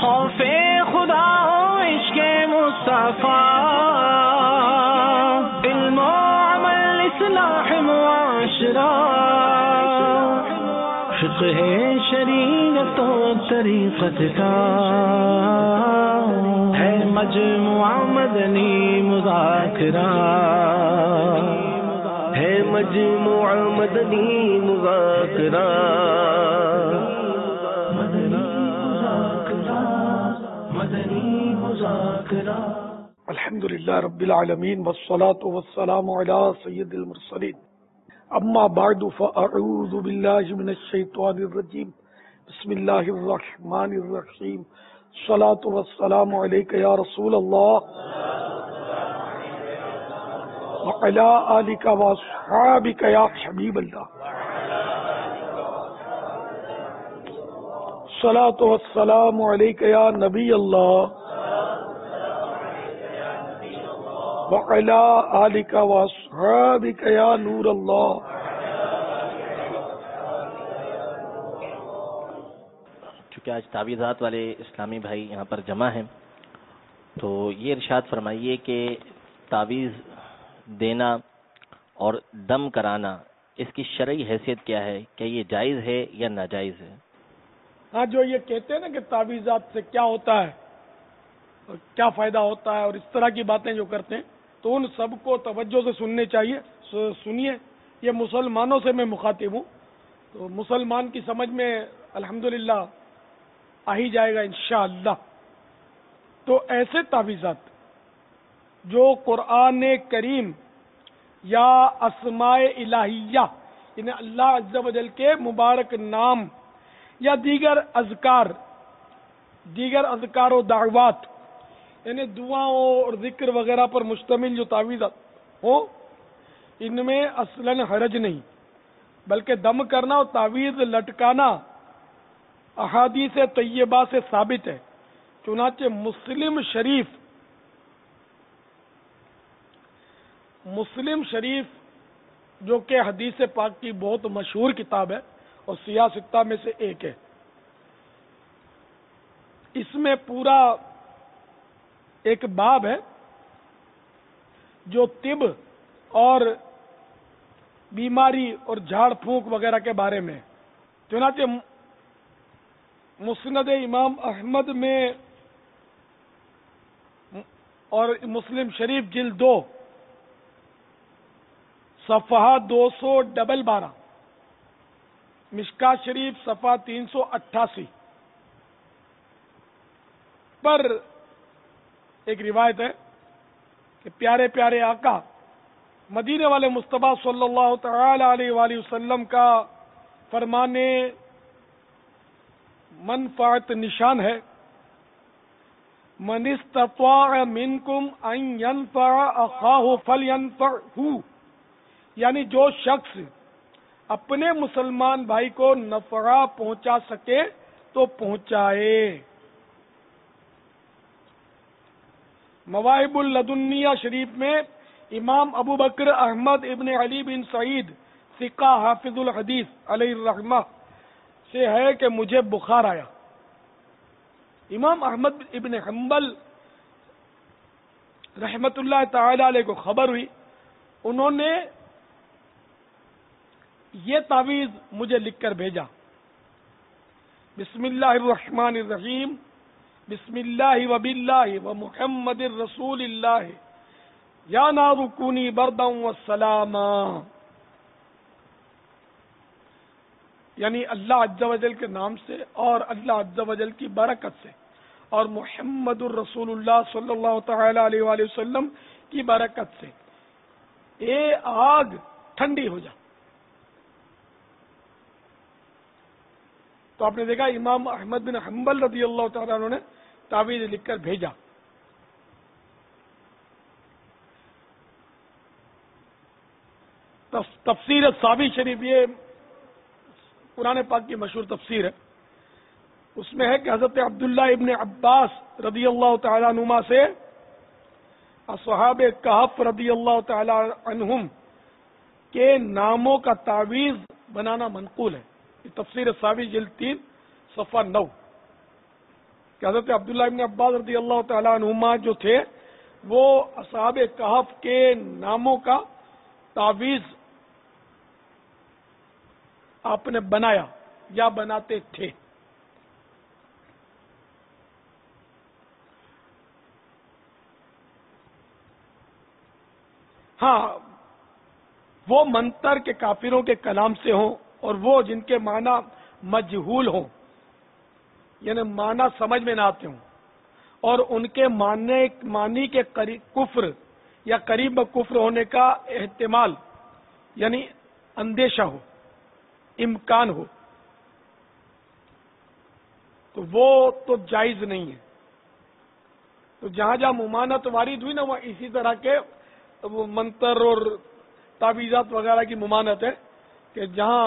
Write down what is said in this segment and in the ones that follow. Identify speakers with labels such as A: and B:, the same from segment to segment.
A: خوف خدا ہو عشق مصطفیٰ، علم و عمل اصلاح معاشرہ، فقہ شریعت و طریقت کا ہے مجموعہ مدنی مذاکرہ، ہے مجموعہ مدنی مذاکرہ، مدنی مذاکرہ۔
B: الحمدللہ رب العالمین والصلاة والسلام علی سید المرسلین، اما بعد فاعوذ باللہ من الشیطان الرجیم، بسم اللہ الرحمن الرحیم، الصلاة والسلام علیک یا رسول اللہ وعلی آلک واصحابک یا حبیب اللہ، الصلاة والسلام علیک یا نبی اللہ وعلی آلک واصحابک یا نور اللہ۔
C: چونکہ آج تعویذات والے اسلامی بھائی یہاں پر جمع ہیں، تو یہ ارشاد فرمائیے کہ تعویذ دینا اور دم کرانا اس کی شرعی حیثیت کیا ہے؟ کیا یہ جائز ہے یا ناجائز ہے؟
B: ہاں، جو یہ کہتے ہیں نا کہ تعویذات سے کیا ہوتا ہے اور کیا فائدہ ہوتا ہے اور اس طرح کی باتیں جو کرتے ہیں، تو ان سب کو توجہ سے سننے چاہیے۔ سنیے، یہ مسلمانوں سے میں مخاطب ہوں، تو مسلمان کی سمجھ میں الحمدللہ آ ہی جائے گا انشاءاللہ۔ تو ایسے تعویذات جو قرآن کریم یا اسماء الہیہ، یعنی اللہ عز و جل کے مبارک نام یا دیگر اذکار و دعوات، یعنی دعاؤں اور ذکر وغیرہ پر مشتمل جو تعویذات ہو، ان میں اصلاً حرج نہیں، بلکہ دم کرنا اور تعویذ لٹکانا احادیث طیبہ سے ثابت ہے۔ چنانچہ مسلم شریف جو کہ حدیث پاک کی بہت مشہور کتاب ہے اور سیاہ ستہ میں سے ایک ہے، اس میں پورا ایک باب ہے جو طب اور بیماری اور جھاڑ پھونک وغیرہ کے بارے میں۔ چنانچہ مسند امام احمد میں اور مسلم شریف جلد 2 صفحہ 212، مشکاۃ شریف صفحہ 388 پر ایک روایت ہے کہ پیارے پیارے آقا مدینے والے مصطفیٰ صلی اللہ تعالی علیہ وآلہ وسلم کا فرمان منفعت نشان ہے، من استطاع منکم ان ينفع اخاہ فلینفعہ، یعنی جو شخص اپنے مسلمان بھائی کو نفع پہنچا سکے تو پہنچائے۔ مواہب اللدنیہ شریف میں امام ابو بکر احمد ابن علی بن سعید ثقہ حافظ الحدیث علیہ الرحمہ سے ہے کہ مجھے بخار آیا۔ امام احمد ابن حنبل رحمت اللہ تعالی علیہ کو خبر ہوئی، انہوں نے یہ تعویذ مجھے لکھ کر بھیجا: بسم اللہ الرحمن الرحیم، بسم اللہ وباللہ ومحمد رسول اللہ، یا نار کونی بردا والسلاما، یعنی اللہ عز و جل کے نام سے اور اللہ عز و جل کی برکت سے اور محمد الرسول اللہ صلی اللہ تعالی علیہ وآلہ وسلم کی برکت سے اے آگ ٹھنڈی ہو جا۔ تو آپ نے دیکھا امام احمد بن حنبل رضی اللہ تعالیٰ عنہ نے تعویذ لکھ کر بھیجا۔ تفسیر صابی شریف، یہ قرآن پاک کی مشہور تفسیر ہے، اس میں ہے کہ حضرت عبداللہ ابن عباس رضی اللہ تعالیٰ عنہما سے اصحاب کہف رضی اللہ تعالیٰ عنہم کے ناموں کا تعویذ بنانا منقول ہے۔ یہ تفسیر صابی جلد 3 صفحہ 9۔ کہ حضرت عبداللہ ابن عباس رضی اللہ تعالیٰ عنہما جو تھے وہ اصحاب کہف کے ناموں کا تعویذ آپ نے بنایا یا بناتے تھے. ہاں وہ منتر کے کافروں کے کلام سے ہوں اور وہ جن کے معنی مجہول ہوں، یعنی معنی سمجھ میں نہ آتے ہوں، اور ان کے معنی کے کفر یا قریب کفر ہونے کا احتمال یعنی اندیشہ ہو، امکان ہو، تو وہ تو جائز نہیں ہے. تو جہاں جہاں ممانعت وارد ہوئی نا وہ اسی طرح کے وہ منتر اور تعویذات وغیرہ کی ممانعت ہے کہ جہاں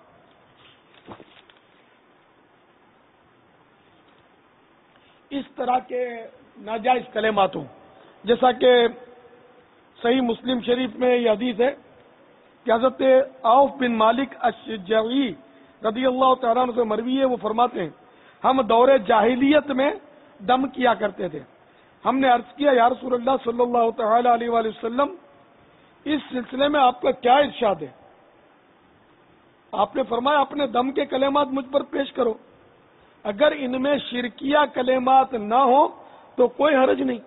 B: اس طرح کے ناجائز کلمات ہوں. جیسا کہ صحیح مسلم شریف میں یہ حدیث ہے کہ حضرت عوف بن مالک اشجعی رضی اللہ تعالیٰ عنہ سے مروی ہے، وہ فرماتے ہیں ہم دور جاہلیت میں دم کیا کرتے تھے. ہم نے عرض کیا یا رسول اللہ صلی اللہ تعالی علیہ وآلہ وسلم اس سلسلے میں آپ کا کیا ارشاد ہے؟ آپ نے فرمایا اپنے دم کے کلمات مجھ پر پیش کرو، اگر ان میں شرکیہ کلمات نہ ہو تو کوئی حرج نہیں.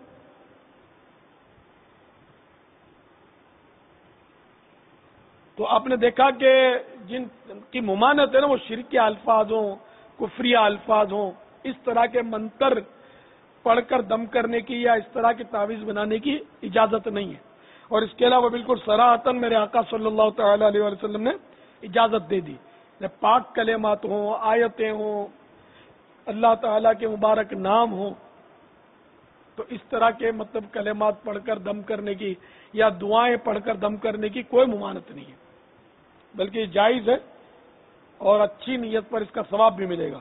B: تو آپ نے دیکھا کہ جن کی ممانعت ہے نا وہ شرکیہ الفاظ ہوں، کفریہ الفاظ ہوں، اس طرح کے منتر پڑھ کر دم کرنے کی یا اس طرح کی تعویذ بنانے کی اجازت نہیں ہے. اور اس کے علاوہ بالکل صراحتاً میرے آقا صلی اللہ تعالی علیہ وسلم نے اجازت دے دی. پاک کلمات ہوں، آیتیں ہوں، اللہ تعالیٰ کے مبارک نام ہوں، تو اس طرح کے مطلب کلمات پڑھ کر دم کرنے کی یا دعائیں پڑھ کر دم کرنے کی کوئی ممانعت نہیں ہے، بلکہ جائز ہے اور اچھی نیت پر اس کا ثواب بھی ملے گا.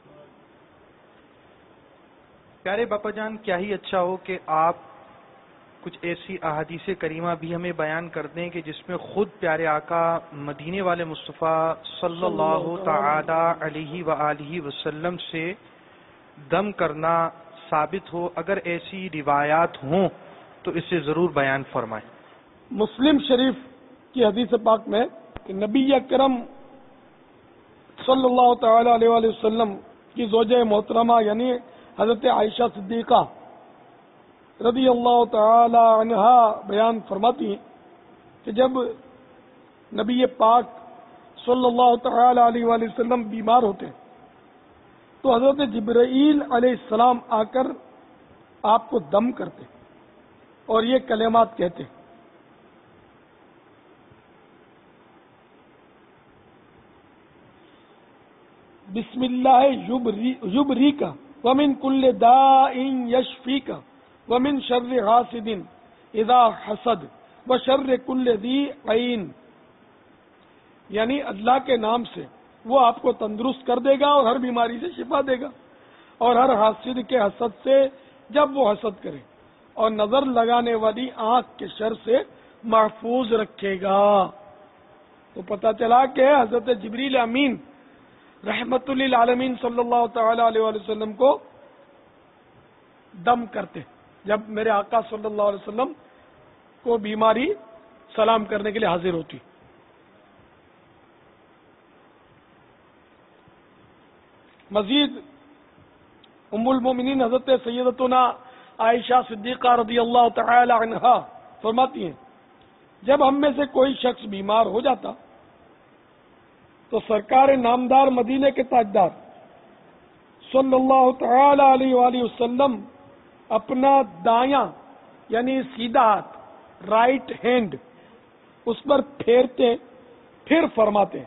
D: پیارے باپا جان، کیا ہی اچھا ہو کہ آپ کچھ ایسی احادیث کریمہ بھی ہمیں بیان کر دیں کہ جس میں خود پیارے آقا مدینے والے مصطفیٰ صلی اللہ تعالی علیہ وآلہ وسلم سے دم کرنا ثابت ہو. اگر ایسی روایات ہوں تو اسے ضرور بیان فرمائیں.
B: مسلم شریف کی حدیث پاک میں کہ نبی اکرم صلی اللہ تعالی علیہ وآلہ وسلم کی زوجہ محترمہ یعنی حضرت عائشہ صدیقہ رضی اللہ تعالی عنہا بیان فرماتی ہیں کہ جب نبی پاک صلی اللہ تعالی علیہ وآلہ وسلم بیمار ہوتے ہیں تو حضرت جبرائیل علیہ السلام آ کر آپ کو دم کرتے اور یہ کلمات کہتے ہیں. بسم اللہ یبریکا ومن کل داء یشفیکا ومن شر حاسد اذا حسد وشر کل ذی عین، یعنی اللہ کے نام سے وہ آپ کو تندرست کر دے گا اور ہر بیماری سے شفا دے گا، اور ہر حاسد کے حسد سے جب وہ حسد کرے، اور نظر لگانے والی آنکھ کے شر سے محفوظ رکھے گا. تو پتہ چلا کہ حضرت جبریل امین رحمت للعالمین صلی اللہ تعالی علیہ وآلہ وسلم کو دم کرتے جب میرے آقا صلی اللہ علیہ وسلم کو بیماری سلام کرنے کے لیے حاضر ہوتی. مزید ام المومنین حضرت سیدتنا عائشہ صدیقہ رضی اللہ تعالی عنہا فرماتی ہیں جب ہم میں سے کوئی شخص بیمار ہو جاتا تو سرکار نامدار مدینے کے تاجدار صلی اللہ تعالی علیہ وآلہ وسلم اپنا دایاں یعنی سیدھا ہاتھ رائٹ ہینڈ اس پر پھیرتے پھر فرماتے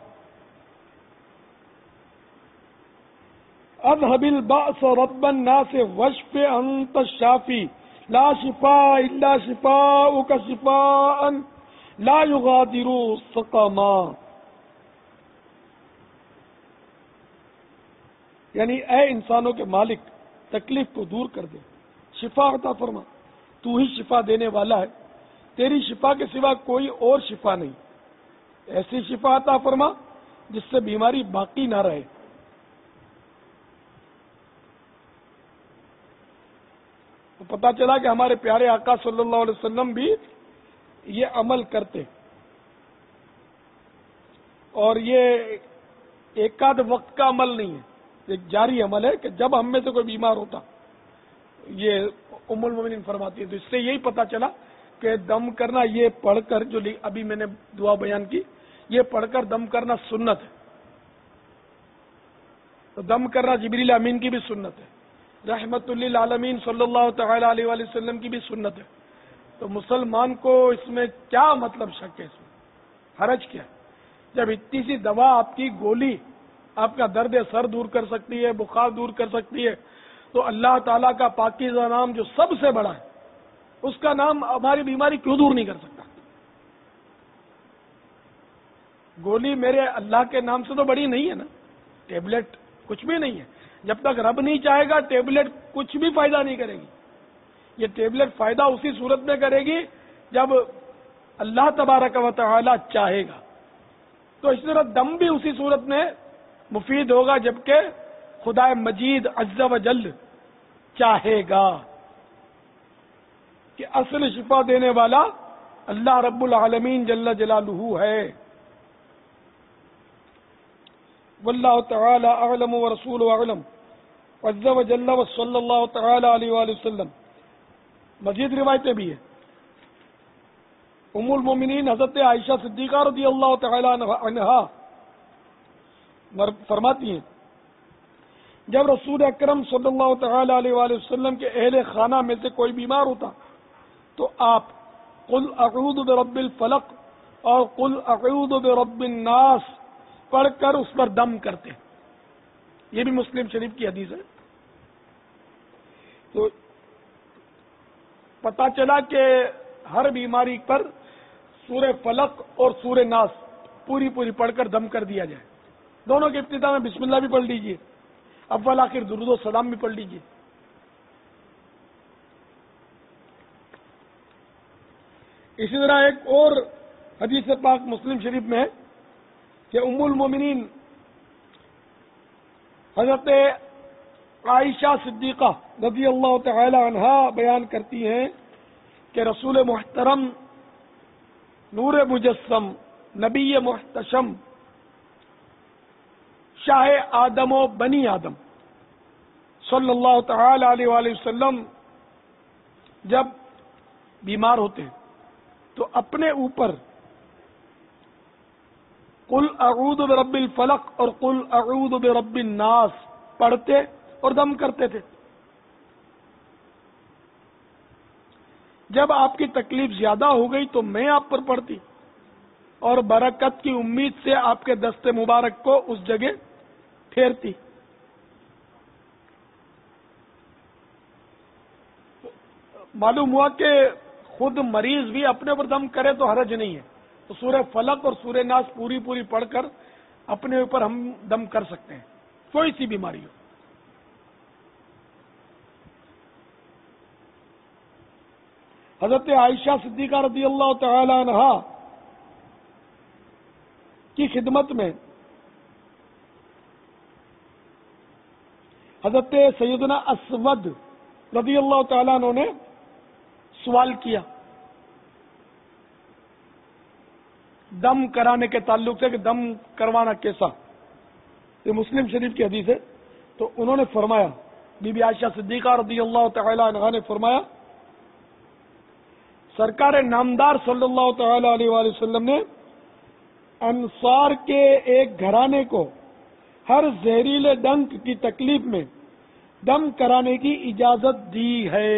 B: اذهب البأس رب الناس واشف انت الشافی لا شفاء الا شفاؤک شفاء لا یغادر سقما، یعنی اے انسانوں کے مالک تکلیف کو دور کر دے، شفا عطا فرما، تو ہی شفا دینے والا ہے، تیری شفا کے سوا کوئی اور شفا نہیں، ایسی شفا عطا فرما جس سے بیماری باقی نہ رہے. تو پتہ چلا کہ ہمارے پیارے آقا صلی اللہ علیہ وسلم بھی یہ عمل کرتے، اور یہ ایک آدھ وقت کا عمل نہیں ہے، ایک جاری عمل ہے کہ جب ہم میں سے کوئی بیمار ہوتا، یہ ام المومنین فرماتی ہے۔ تو اس سے یہی پتہ چلا کہ دم کرنا، یہ پڑھ کر جو ابھی میں نے دعا بیان کی، یہ پڑھ کر دم کرنا سنت ہے۔ تو دم کرنا جبریل امین کی بھی سنت ہے، رحمت للعالمین صلی اللہ تعالی علیہ وآلہ وسلم کی بھی سنت ہے۔ تو مسلمان کو اس میں کیا مطلب شک ہے، اس میں حرج کیا ہے؟ جب اتنی سی دوا، آپ کی گولی آپ کا درد سر دور کر سکتی ہے، بخار دور کر سکتی ہے، تو اللہ تعالیٰ کا پاکیزہ نام جو سب سے بڑا ہے، اس کا نام ہماری بیماری کیوں دور نہیں کر سکتا؟ گولی میرے اللہ کے نام سے تو بڑی نہیں ہے نا، ٹیبلٹ کچھ بھی نہیں ہے۔ جب تک رب نہیں چاہے گا ٹیبلٹ کچھ بھی فائدہ نہیں کرے گی۔ یہ ٹیبلٹ فائدہ اسی صورت میں کرے گی جب اللہ تبارک و تعالی چاہے گا۔ تو اس طرح دم بھی اسی صورت میں مفید ہوگا جبکہ خدا مجید عز و جل چاہے گا، کہ اصل شفا دینے والا اللہ رب العالمین جل جلالہ ہے۔ واللہ تعالی اعلم ورسولہ اعلم عز و جل وصلی اللہ تعالی علیہ وآلہ وسلم۔ مزید روایتیں بھی ہیں۔ ام المومنین حضرت عائشہ صدیقہ رضی اللہ تعالی عنہا فرماتی ہیں، جب رسول اکرم صلی اللہ تعالی علیہ وآلہ وسلم کے اہل خانہ میں سے کوئی بیمار ہوتا تو آپ قل اعوذ برب الفلق اور قل اعوذ برب الناس پڑھ کر اس پر دم کرتے۔ یہ بھی مسلم شریف کی حدیث ہے۔ تو پتہ چلا کہ ہر بیماری پر سورہ فلق اور سورہ ناس پوری پڑھ کر دم کر دیا جائے۔ دونوں کے ابتدا میں بسم اللہ بھی پڑھ لیجئے، اول آخر درود و سلام بھی پڑھ لیجئے۔ اسی طرح ایک اور حدیث پاک مسلم شریف میں ہے کہ ام المومنین حضرت عائشہ صدیقہ رضی اللہ تعالی عنہا بیان کرتی ہیں کہ رسول محترم، نور مجسم، نبی محتشم، شاہ آدم و بنی آدم صلی اللہ تعالی علیہ وآلہ وسلم جب بیمار ہوتے ہیں تو اپنے اوپر قل اعوذ برب الفلق اور قل اعوذ برب الناس پڑھتے اور دم کرتے تھے۔ جب آپ کی تکلیف زیادہ ہو گئی تو میں آپ پر پڑھتی اور برکت کی امید سے آپ کے دست مبارک کو اس جگہ پھیرتی۔ معلوم ہوا کہ خود مریض بھی اپنے اوپر دم کرے تو حرج نہیں ہے، تو سورہ فلق اور سورہ ناس پوری پڑھ کر اپنے اوپر ہم دم کر سکتے ہیں، کوئی سی بیماری ہو۔ حضرت عائشہ صدیقہ رضی اللہ تعالی عنہا کی خدمت میں حضرت سیدنا اسود رضی اللہ تعالیٰ عنہ نے سوال کیا دم کرانے کے تعلق سے کہ دم کروانا کیسا، یہ مسلم شریف کی حدیث ہے۔ تو انہوں نے فرمایا، بی بی عائشہ صدیقہ رضی اللہ تعالی عنہا نے فرمایا، سرکار نامدار صلی اللہ تعالی علیہ وآلہ وسلم نے انصار کے ایک گھرانے کو ہر زہریلے ڈنک کی تکلیف میں دم کرانے کی اجازت دی ہے۔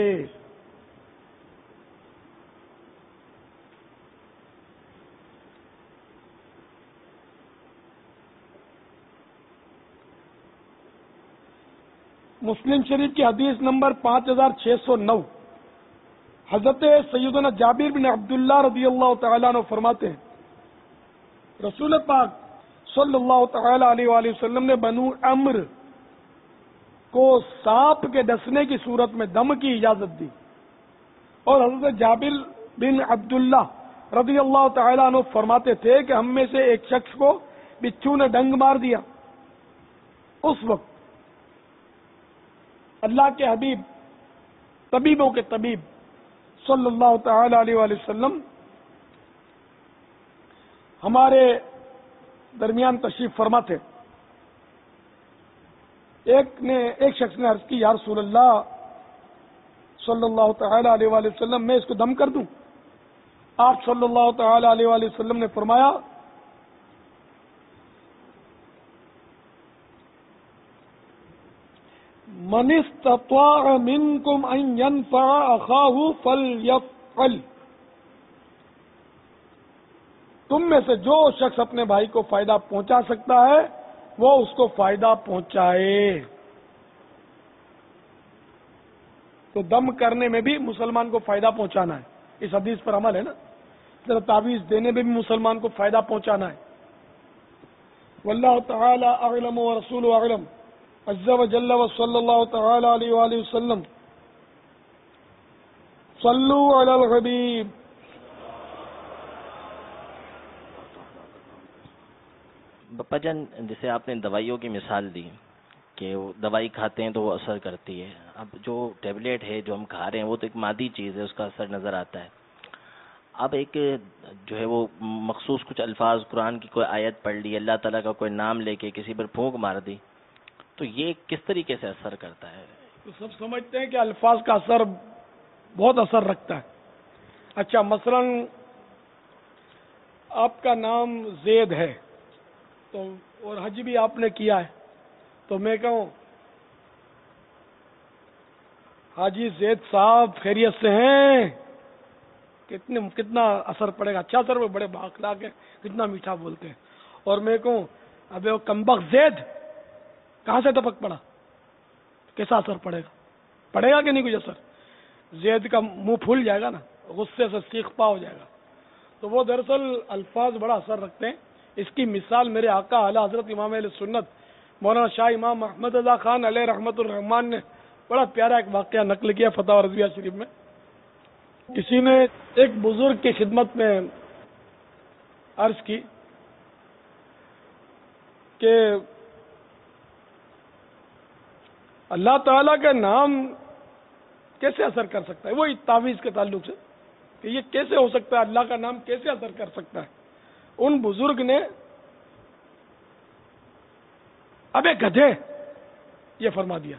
B: مسلم شریف کی حدیث نمبر 5609، حضرت سیدنا جابر بن عبداللہ رضی اللہ تعالیٰ عنہ فرماتے ہیں، رسول پاک صلی اللہ تعالی علیہ وآلہ وسلم نے بنو عمر کو سانپ کے ڈسنے کی صورت میں دم کی اجازت دی، اور حضرت جابر بن عبداللہ رضی اللہ تعالیٰ عنہ فرماتے تھے کہ ہم میں سے ایک شخص کو بچھو نے ڈنگ مار دیا، اس وقت اللہ کے حبیب طبیبوں کے طبیب صلی اللہ تعالی علیہ وآلہ وسلم ہمارے درمیان تشریف فرما تھے. ایک شخص نے عرض کی یا رسول اللہ صلی اللہ تعالی علیہ وآلہ وسلم میں اس کو دم کر دوں؟ آپ صلی اللہ تعالی علیہ وآلہ وسلم نے فرمایا من استطاع منکم ان ينفع اخاہ فلیفعل. تم میں سے جو شخص اپنے بھائی کو فائدہ پہنچا سکتا ہے وہ اس کو فائدہ پہنچائے. تو دم کرنے میں بھی مسلمان کو فائدہ پہنچانا ہے. اس حدیث پر عمل ہے نا. ذرا تعویذ دینے میں بھی مسلمان کو فائدہ پہنچانا ہے. واللہ تعالی اعلم ورسول اعلم عز وجل وصلی اللہ تعالی علیہ وآلہ وسلم. صلو علی الحبیب.
C: بپا جان، جیسے آپ نے دوائیوں کی مثال دی کہ وہ دوائی کھاتے ہیں تو وہ اثر کرتی ہے. اب جو ٹیبلیٹ ہے جو ہم کھا رہے ہیں وہ تو ایک مادی چیز ہے، اس کا اثر نظر آتا ہے. اب ایک جو ہے وہ مخصوص کچھ الفاظ قرآن کی کوئی آیت پڑھ لی، اللہ تعالیٰ کا کوئی نام لے کے کسی پر پھونک مار دی، تو یہ کس طریقے سے اثر کرتا ہے؟
B: تو سب سمجھتے ہیں کہ الفاظ کا اثر بہت اثر رکھتا ہے. اچھا، مثلا آپ کا نام زید ہے تو اور حج بھی آپ نے کیا ہے، تو میں کہوں حاجی زید صاحب خیریت سے ہیں، کتنا اثر پڑے گا. اچھا سر، وہ بڑے بااخلاق ہیں، کتنا میٹھا بولتے ہیں. اور میں کہوں ابے وہ کمبخت زید کہاں سے ٹپک پڑا، کیسا اثر پڑے گا؟ پڑے گا کہ نہیں کچھ اثر؟ زید کا منہ پھول جائے گا نا، غصے سے سیخ پا ہو جائے گا. تو وہ دراصل الفاظ بڑا اثر رکھتے ہیں. اس کی مثال میرے آقا اعلی حضرت امام اہل سنت مولانا شاہ امام احمد رضا خان علیہ رحمت الرحمان نے بڑا پیارا ایک واقعہ نقل کیا فتح رضویہ شریف میں. کسی نے ایک بزرگ کی خدمت میں عرض کی کہ اللہ تعالیٰ کا نام کیسے اثر کر سکتا ہے، وہی تعویذ کے تعلق سے کہ یہ کیسے ہو سکتا ہے، اللہ کا نام کیسے اثر کر سکتا ہے. ان بزرگ نے ابے گدھے یہ فرما دیا.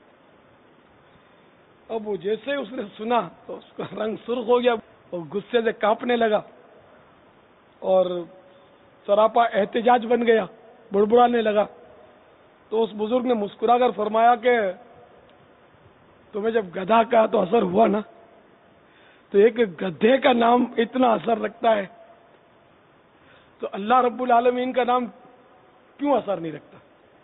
B: اب وہ جیسے اس نے سنا تو اس کا رنگ سرخ ہو گیا، اور غصے سے کانپنے لگا اور سراپا احتجاج بن گیا، بڑبڑانے لگا. تو اس بزرگ نے مسکرا کر فرمایا کہ تمہیں جب گدھا کہا تو اثر ہوا نا، تو ایک گدھے کا نام اتنا اثر رکھتا ہے تو اللہ رب العالمین کا نام کیوں اثر نہیں رکھتا؟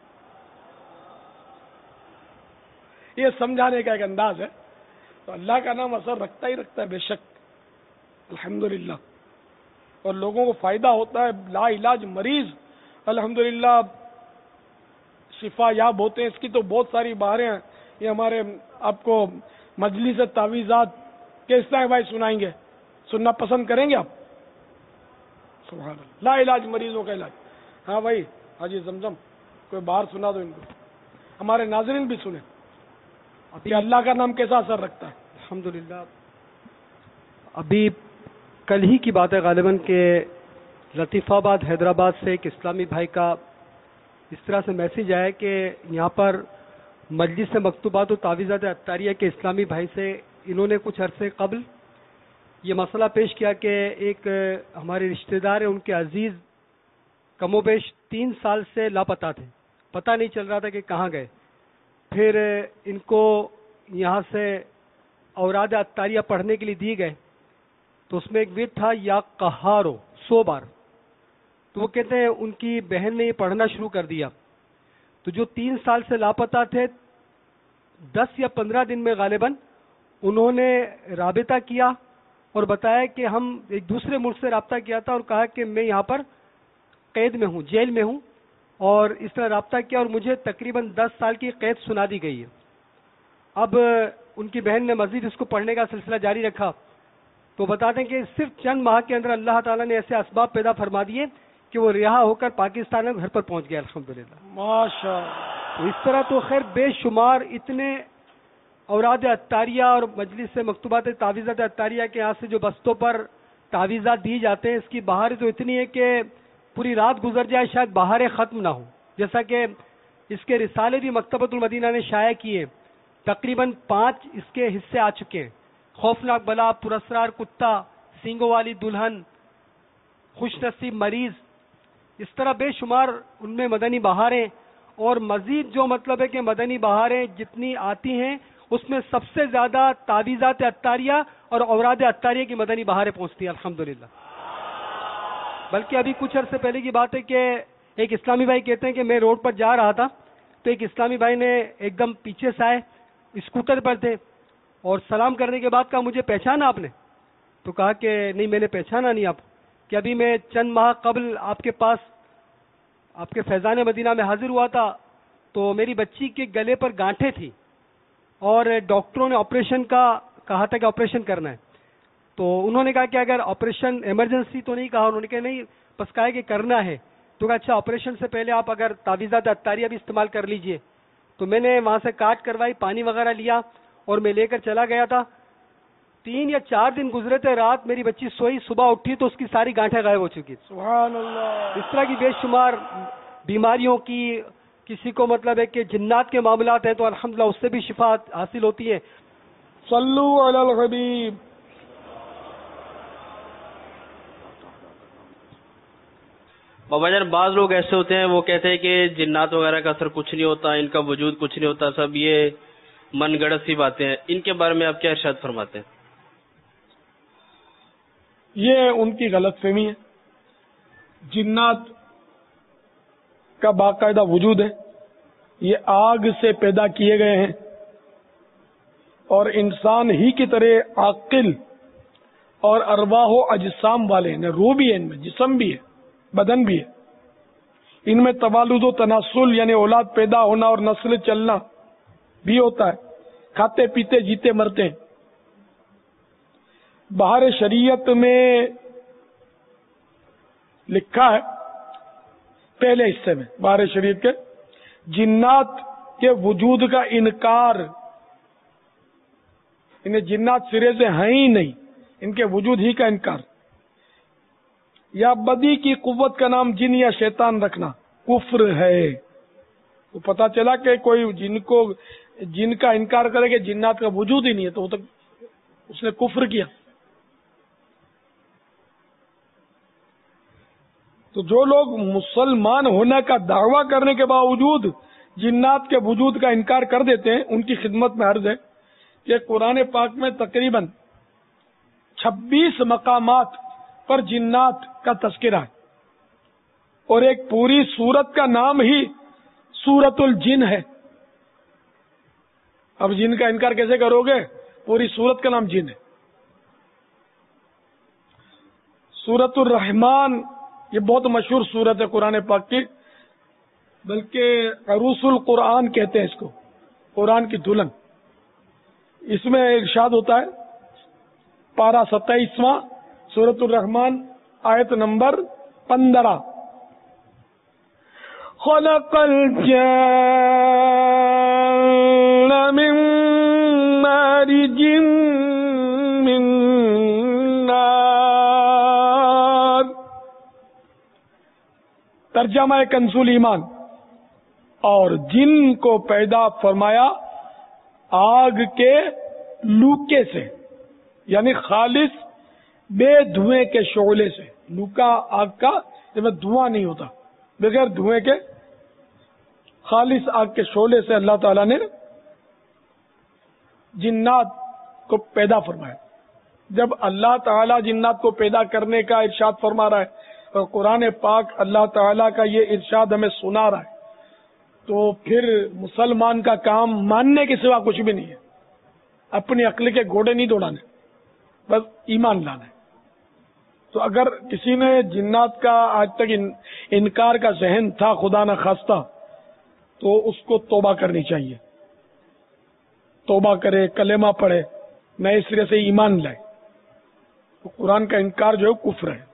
B: یہ سمجھانے کا ایک انداز ہے. تو اللہ کا نام اثر رکھتا ہی رکھتا ہے بے شک، الحمدللہ. اور لوگوں کو فائدہ ہوتا ہے. لا علاج مریض الحمدللہ شفا یاب ہوتے ہیں. اس کی تو بہت ساری بہاریں ہیں. یہ ہمارے آپ کو مجلس تعویذات کس طرح بھائی سنائیں گے، سننا پسند کریں گے آپ؟ سبحان اللہ، لا علاج مریضوں کا علاج. ہاں بھائی حاجی زمزم کوئی باہر سنا دو ان کو، ہمارے ناظرین بھی سنیں کہ اللہ کا نام کیسا اثر رکھتا ہے.
E: الحمدللہ ابھی کل ہی کی بات ہے غالباً کہ لطیف آباد حیدرآباد سے ایک اسلامی بھائی کا اس طرح سے میسیج آیا کہ یہاں پر مجلس مکتوبات و تعویذات عطاریہ کے اسلامی بھائی سے انہوں نے کچھ عرصے قبل یہ مسئلہ پیش کیا کہ ایک ہمارے رشتہ دار ہیں، ان کے عزیز کم و بیش 3 سال سے لاپتہ تھے، پتہ نہیں چل رہا تھا کہ کہاں گئے. پھر ان کو یہاں سے اوراد عطاریہ پڑھنے کے لیے دیے گئے تو اس میں ایک ورد تھا یا قہارو 100 بار. تو وہ کہتے ہیں ان کی بہن نے یہ پڑھنا شروع کر دیا. تو جو 3 سال سے لاپتہ تھے 10 یا 15 دن میں غالباً انہوں نے رابطہ کیا اور بتایا کہ ہم ایک دوسرے ملک سے رابطہ کیا تھا اور کہا کہ میں یہاں پر قید میں ہوں، جیل میں ہوں، اور اس طرح رابطہ کیا اور مجھے تقریباً 10 سال کی قید سنا دی گئی ہے. اب ان کی بہن نے مزید اس کو پڑھنے کا سلسلہ جاری رکھا تو بتاتے ہیں کہ صرف چند ماہ کے اندر اللہ تعالیٰ نے ایسے اسباب پیدا فرما دیے کہ وہ رہا ہو کر پاکستان میں گھر پر پہنچ گیا الحمدللہ.
B: ماشاء اللہ.
E: تو اس طرح تو خیر بے شمار اتنے اوراد عطاریہ اور مجلس سے مکتوبات تعویذات عطاریہ کے یہاں سے جو بستوں پر تعویذات دی جاتے ہیں، اس کی بہار تو اتنی ہے کہ پوری رات گزر جائے شاید بہاریں ختم نہ ہوں. جیسا کہ اس کے رسالے بھی مکتبۃ المدینہ نے شائع کیے، تقریباً 5 اس کے حصے آ چکے ہیں. خوفناک بلا، پراسرار کتا، سینگوں والی دلہن، خوش نصیب مریض، اس طرح بے شمار ان میں مدنی بہاریں. اور مزید جو مطلب ہے کہ مدنی بہاریں جتنی آتی ہیں اس میں سب سے زیادہ تعویذات عطاریہ اور اوراد عطاریہ کی مدنی بہاریں پہنچتی ہیں الحمدللہ. بلکہ ابھی کچھ عرصے پہلے کی بات ہے کہ ایک اسلامی بھائی کہتے ہیں کہ میں روڈ پر جا رہا تھا تو ایک اسلامی بھائی نے ایک دم پیچھے سے آئے، اسکوٹر پر تھے، اور سلام کرنے کے بعد کہا مجھے پہچانا آپ نے؟ تو کہا کہ نہیں میں نے پہچانا نہیں آپ، کہ ابھی میں چند ماہ قبل آپ کے پاس آپ کے فیضان مدینہ میں حاضر ہوا تھا تو میری بچی کے گلے پر گانٹھیں تھی اور ڈاکٹروں نے آپریشن کا کہا تھا کہ آپریشن کرنا ہے. تو انہوں نے کہا کہ اگر آپریشن ایمرجنسی تو نہیں کہا، انہوں نے کہا نہیں بس کہا کہ کرنا ہے. تو کہا اچھا آپریشن سے پہلے آپ اگر تعویذات عطاریہ بھی استعمال کر لیجئے. تو میں نے وہاں سے کاٹ کروائی، پانی وغیرہ لیا اور میں لے کر چلا گیا تھا. 3 یا 4 دن گزرے تھے، رات میری بچی سوئی، صبح اٹھی تو اس کی ساری گانٹھیں غائب ہو چکی.
B: سبحان اللہ.
E: اس طرح کی بے شمار بیماریوں کی، کسی کو مطلب ہے کہ جنات کے معاملات ہیں تو الحمدللہ اس سے بھی شفا حاصل ہوتی ہے.
B: صلو علی الحبیب.
F: بابا جان بعض لوگ ایسے ہوتے ہیں وہ کہتے ہیں کہ جنات وغیرہ کا اثر کچھ نہیں ہوتا، ان کا وجود کچھ نہیں ہوتا، سب یہ من گڑت سی باتیں ہیں. ان کے بارے میں آپ کیا ارشاد فرماتے ہیں؟
B: یہ ان کی غلط فہمی ہے. جنات کا باقاعدہ وجود ہے، یہ آگ سے پیدا کیے گئے ہیں اور انسان ہی کی طرح عاقل اور ارواح و اجسام والے ہیں. روح بھی ہے ان میں، جسم بھی ہے، بدن بھی ہے. ان میں توالد و تناسل یعنی اولاد پیدا ہونا اور نسل چلنا بھی ہوتا ہے. کھاتے پیتے جیتے مرتے ہیں. بہار شریعت میں لکھا ہے پہلے حصے میں بہار شریعت کے، جنات کے وجود کا انکار، انہیں جنات سرے سے ہیں ہی نہیں، ان کے وجود ہی کا انکار، یا بدی کی قوت کا نام جن یا شیطان رکھنا کفر ہے. تو پتا چلا کہ کوئی جن کا انکار کرے کہ جنات کا وجود ہی نہیں ہے تو وہ تو اس نے کفر کیا. تو جو لوگ مسلمان ہونے کا دعویٰ کرنے کے باوجود جنات کے وجود کا انکار کر دیتے ہیں، ان کی خدمت میں عرض ہے کہ قرآن پاک میں تقریباً 26 مقامات پر جنات کا تذکرہ ہے اور ایک پوری سورت کا نام ہی سورت الجن ہے. اب جن کا انکار کیسے کرو گے؟ پوری سورت کا نام جن ہے. سورت الرحمن یہ بہت مشہور سورت ہے قرآن پاک کی، بلکہ عروس القرآن کہتے ہیں اس کو، قرآن کی دلہن. اس میں ارشاد ہوتا ہے پارہ 27واں سورت الرحمن آیت نمبر 15، خلق الجن من مارج من نار. ترجمہ کنزول ایمان، اور جن کو پیدا فرمایا آگ کے لوکے سے، یعنی خالص بے دھوئیں کے شعلے سے. لوکا آگ کا جس میں دھواں نہیں ہوتا، بغیر دھوئیں کے خالص آگ کے شعلے سے اللہ تعالیٰ نے جنات کو پیدا فرمایا. جب اللہ تعالیٰ جنات کو پیدا کرنے کا ارشاد فرما رہا ہے اور قرآن پاک اللہ تعالیٰ کا یہ ارشاد ہمیں سنا رہا ہے، تو پھر مسلمان کا کام ماننے کے سوا کچھ بھی نہیں ہے. اپنی عقل کے گھوڑے نہیں دوڑانے، بس ایمان لانا ہے. تو اگر کسی نے جنات کا آج تک انکار کا ذہن تھا خدا نہ خواستہ، تو اس کو توبہ کرنی چاہیے. توبہ کرے، کلمہ پڑھے، نئے سرے سے ایمان لائے. تو قرآن کا انکار جو ہے کفر ہے.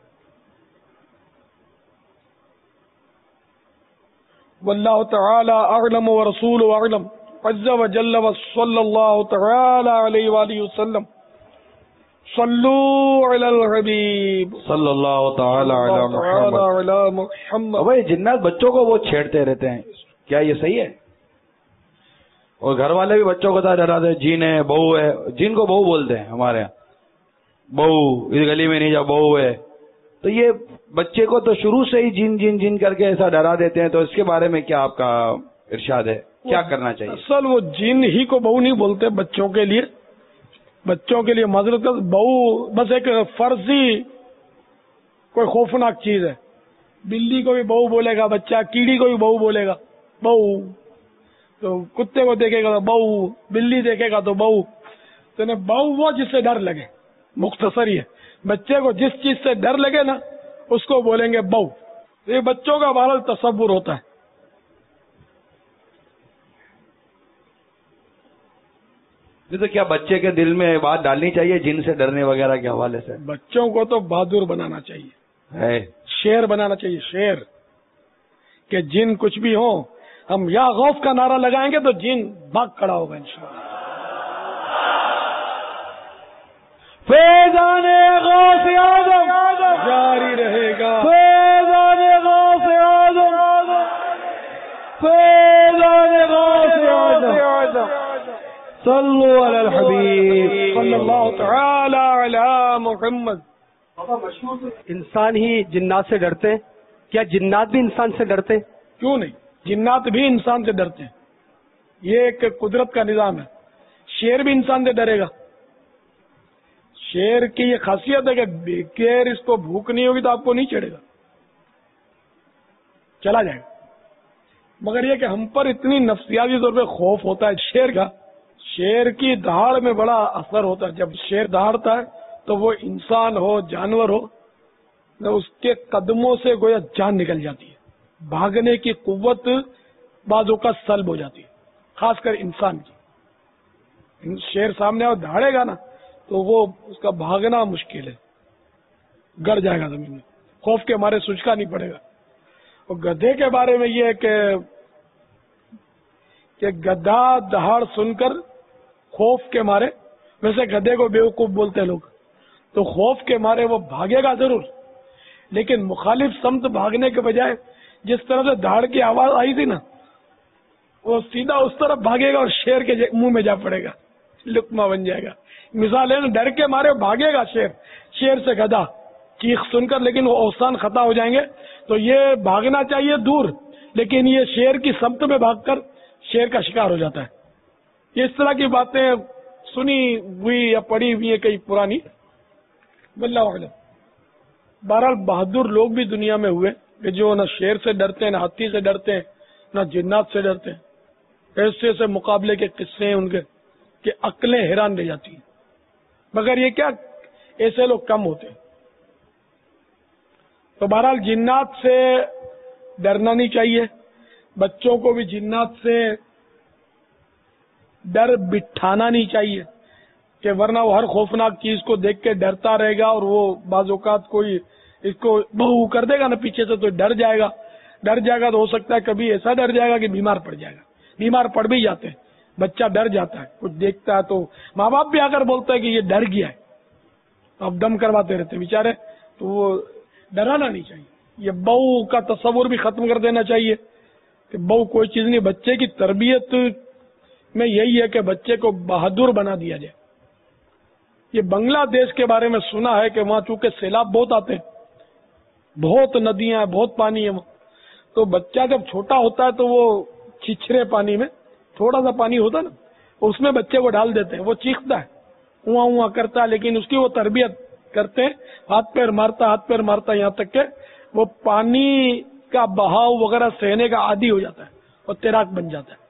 B: واللہ تعالی اعلم ورسولہ اعلم. عز وجل وصلی اللہ تعالی علیہ وآلہ وسلم صلو علی الحبیب
G: صلی اللہ تعالی علی محمد. بھائی جنات بچوں کو وہ چھیڑتے رہتے ہیں، کیا یہ صحیح ہے؟ اور گھر والے بھی بچوں کو ڈراتے ہیں، جن ہے بہو ہے، جن کو بہو بولتے ہیں ہمارے یہاں، بہو اس گلی میں نہیں جا، بہو ہے. تو یہ بچے کو تو شروع سے ہی جن جن جن کر کے ایسا ڈرا دیتے ہیں، تو اس کے بارے میں کیا آپ کا ارشاد ہے، کیا کرنا چاہیے؟
B: اصل وہ جن ہی کو بہو نہیں بولتے بچوں کے لیے. بچوں کے لیے معذرت کا بہو بس ایک فرضی کوئی خوفناک چیز ہے. بلی کو بھی بہو بولے گا بچہ، کیڑی کو بھی بہو بولے گا بہو، تو کتے کو دیکھے گا تو بہو، بلی دیکھے گا تو بہو. تو بہو وہ جس سے ڈر لگے، مختصر ہی ہے. بچے کو جس چیز سے ڈر لگے نا اس کو بولیں گے بہو. یہ بچوں کا بہرحال تصور ہوتا ہے.
G: تو کیا بچے کے دل میں بات ڈالنی چاہیے جن سے ڈرنے وغیرہ کے حوالے سے؟
B: بچوں کو تو بہادر بنانا چاہیے، شیر بنانا چاہیے، شیر کہ جن کچھ بھی ہو، ہم یا غوث کا نعرہ لگائیں گے تو جن بھاگ کھڑا ہوگا انشاءاللہ.
G: فیضان غوث اعظم
B: جاری رہے گا،
G: فیضان غوث اعظم، فیضان غوث اعظم. صلو علی الحبیب
B: صلی اللہ تعالی علی محمد.
E: انسان ہی جنات سے ڈرتے ہیں، کیا جنات بھی انسان سے ڈرتے ہیں؟
B: کیوں نہیں، جنات بھی انسان سے ڈرتے ہیں. یہ ایک قدرت کا نظام ہے. شیر بھی انسان سے ڈرے گا. شیر کی یہ خاصیت ہے کہ بغیر اس کو بھوک نہیں ہوگی تو آپ کو نہیں چڑھے گا، چلا جائے گا. مگر یہ کہ ہم پر اتنی نفسیاتی طور پہ خوف ہوتا ہے شیر کا، شیر کی دہاڑ میں بڑا اثر ہوتا ہے. جب شیر دہاڑتا ہے تو وہ انسان ہو جانور ہو، اس کے قدموں سے گویا جان نکل جاتی ہے. بھاگنے کی قوت بازو کا سلب ہو جاتی ہے، خاص کر انسان کی. شیر سامنے اور دہاڑے گا نا تو وہ اس کا بھاگنا مشکل ہے، گڑ جائے گا زمین میں، خوف کے مارے سوچکا نہیں پڑے گا. اور گدھے کے بارے میں یہ ہے کہ گدھا دہاڑ سن کر خوف کے مارے، ویسے گدھے کو بیوقوف بولتے ہیں لوگ، تو خوف کے مارے وہ بھاگے گا ضرور، لیکن مخالف سمت بھاگنے کے بجائے جس طرح سے دہاڑ کی آواز آئی تھی نا وہ سیدھا اس طرف بھاگے گا اور شیر کے منہ میں جا پڑے گا، لقمہ بن جائے گا. مثال ہے نا، ڈر کے مارے بھاگے گا شیر سے گدھا چیخ سن کر، لیکن وہ اوسان خطا ہو جائیں گے. تو یہ بھاگنا چاہیے دور، لیکن یہ شیر کی سمت میں بھاگ کر شیر کا شکار ہو جاتا ہے. یہ اس طرح کی باتیں سنی ہوئی یا پڑھی ہوئی ہیں کئی پرانی، واللہ اعلم. بہرحال بہادر لوگ بھی دنیا میں ہوئے کہ جو نہ شیر سے ڈرتے ہیں، نہ ہاتھی سے ڈرتے ہیں، نہ جنات سے ڈرتے ہیں. ایسے ایسے مقابلے کے قصے ہیں ان کے کہ عقلیں حیران رہ جاتی ہیں. مگر یہ کیا ایسے لوگ کم ہوتے ہیں. تو بہرحال جنات سے ڈرنا نہیں چاہیے. بچوں کو بھی جنات سے ڈر بٹھانا نہیں چاہیے کہ ورنہ وہ ہر خوفناک چیز کو دیکھ کے ڈرتا رہے گا، اور وہ بعض اوقات کوئی اس کو بہو کر دے گا نا پیچھے سے تو ڈر جائے گا تو ہو سکتا ہے کبھی ایسا ڈر جائے گا کہ بیمار پڑ جائے گا. بیمار پڑ بھی جاتے ہیں، بچہ ڈر جاتا ہے، کچھ دیکھتا ہے تو ماں باپ بھی آ کر بولتا ہے کہ یہ ڈر گیا ہے، اب دم کرواتے رہتے بیچارے. تو وہ ڈرانا نہیں چاہیے. یہ بہو کا تصور بھی ختم کر دینا چاہیے کہ بہو کوئی چیز نہیں. بچے کی تربیت میں یہی ہے کہ بچے کو بہادر بنا دیا جائے. یہ بنگلہ دیش کے بارے میں سنا ہے کہ وہاں چونکہ سیلاب بہت آتے ہیں، بہت ندیاں ہیں، بہت پانی ہے وہاں، تو بچہ جب چھوٹا ہوتا ہے تو وہ چھچھرے پانی میں تھوڑا سا پانی ہوتا ہے نا، اس میں بچے کو ڈال دیتے ہیں. وہ چیختا ہے، اواں اواں کرتا ہے، لیکن اس کی وہ تربیت کرتے ہیں، ہاتھ پیر مارتا یہاں تک کہ وہ پانی کا بہاؤ وغیرہ سہنے کا عادی ہو جاتا ہے اور تیراک بن جاتا ہے.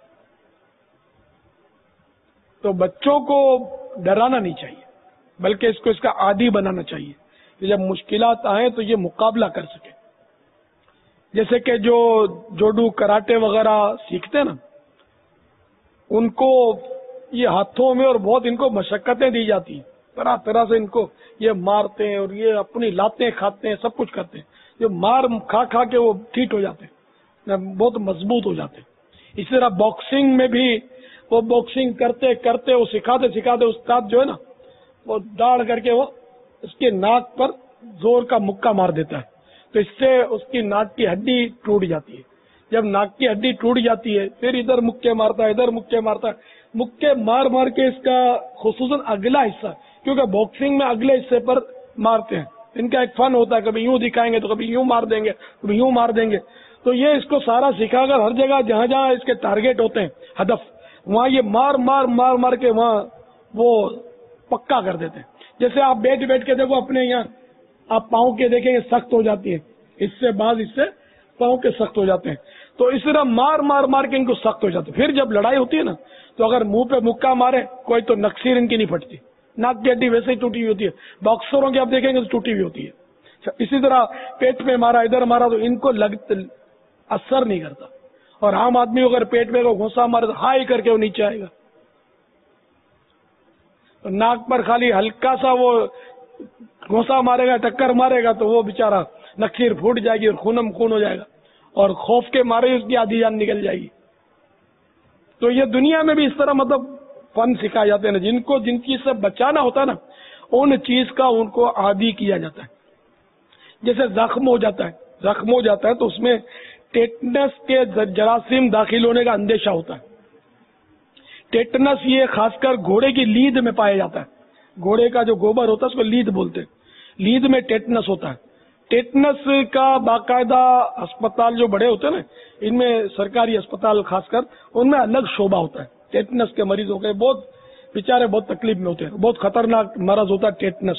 B: تو بچوں کو ڈرانا نہیں چاہیے، بلکہ اس کو اس کا عادی بنانا چاہیے کہ جب مشکلات آئیں تو یہ مقابلہ کر سکے. جیسے کہ جو جوڈو کراٹے وغیرہ سیکھتے ہیں نا، ان کو یہ ہاتھوں میں اور بہت ان کو مشقتیں دی جاتی ہیں، طرح طرح سے ان کو یہ مارتے ہیں اور یہ اپنی لاتیں کھاتے ہیں، سب کچھ کرتے ہیں. جو مار کھا کھا کے وہ ٹھیٹ ہو جاتے ہیں، بہت مضبوط ہو جاتے ہیں. اسی طرح باکسنگ میں بھی وہ باکسنگ کرتے کرتے وہ سکھاتے سکھاتے استاد جو ہے نا وہ داڑ کر کے وہ اس کے ناک پر زور کا مکہ مار دیتا ہے، تو اس سے اس کی ناک کی ہڈی ٹوٹ جاتی ہے. جب ناک کی ہڈی ٹوٹ جاتی ہے پھر ادھر مکے مارتا ہے، ادھر مکے مارتا ہے، مکے مار مار کے اس کا خصوصاً اگلا حصہ، کیونکہ باکسنگ میں اگلے حصے پر مارتے ہیں، ان کا ایک فن ہوتا ہے، کبھی یوں دکھائیں گے تو کبھی یوں مار دیں گے، کبھی یوں مار دیں گے. تو یہ اس کو سارا سکھا کر ہر جگہ جہاں جہاں اس کے ٹارگیٹ ہوتے ہیں ہدف، وہاں یہ مار مار مار مار کے وہاں وہ پکا کر دیتے ہیں. جیسے آپ بیٹھ کے دیکھو اپنے یہاں آپ پاؤں کے دیکھیں گے سخت ہو جاتی ہے، اس سے پاؤں کے سخت ہو جاتے ہیں. تو اس طرح مار مار مار کے ان کو سخت ہو جاتے ہیں. پھر جب لڑائی ہوتی ہے نا تو اگر منہ پہ مکہ مارے کوئی تو نکسیر ان کی نہیں پھٹتی، ناک کی ہڈی ویسے ہی ٹوٹی ہوئی ہوتی ہے. باکسروں کی آپ دیکھیں گے تو ٹوٹی ہوئی ہوتی ہے. اسی طرح پیٹ میں مارا، ادھر مارا تو ان کو اثر نہیں کرتا. اور عام آدمی اگر پیٹ میں کو گھونسا مارے تو ہائی کر کے وہ نیچے آئے گا. ناک پر خالی ہلکا سا وہ گھونسا مارے گا، ٹکر مارے گا تو وہ بےچارا نکسیر پھوٹ جائے گی اور خونم خون ہو جائے گا، اور خوف کے مارے اس کی آدھی جان نکل جائے گی. تو یہ دنیا میں بھی اس طرح مطلب فن سکھائے جاتے ہیں جن چیز سے بچانا ہوتا ہے نا ان چیز کا ان کو عادی کیا جاتا ہے. جیسے زخم ہو جاتا ہے تو اس میں ٹیٹنس کے جراثیم داخل ہونے کا اندیشہ ہوتا ہے. ٹیٹنس یہ خاص کر گھوڑے کی لید میں پایا جاتا ہے. گھوڑے کا جو گوبر ہوتا ہے اس کو لید بولتے ہیں. لید میں ٹیٹنس ہوتا ہے. ٹیٹنس کا باقاعدہ اسپتال جو بڑے ہوتے ہیں نا ان میں سرکاری اسپتال خاص کر ان میں الگ شعبہ ہوتا ہے. ٹیٹنس کے مریضوں کے بہت بیچارے بہت تکلیف میں ہوتے ہیں، بہت خطرناک مرض ہوتا ہے ٹیٹنس.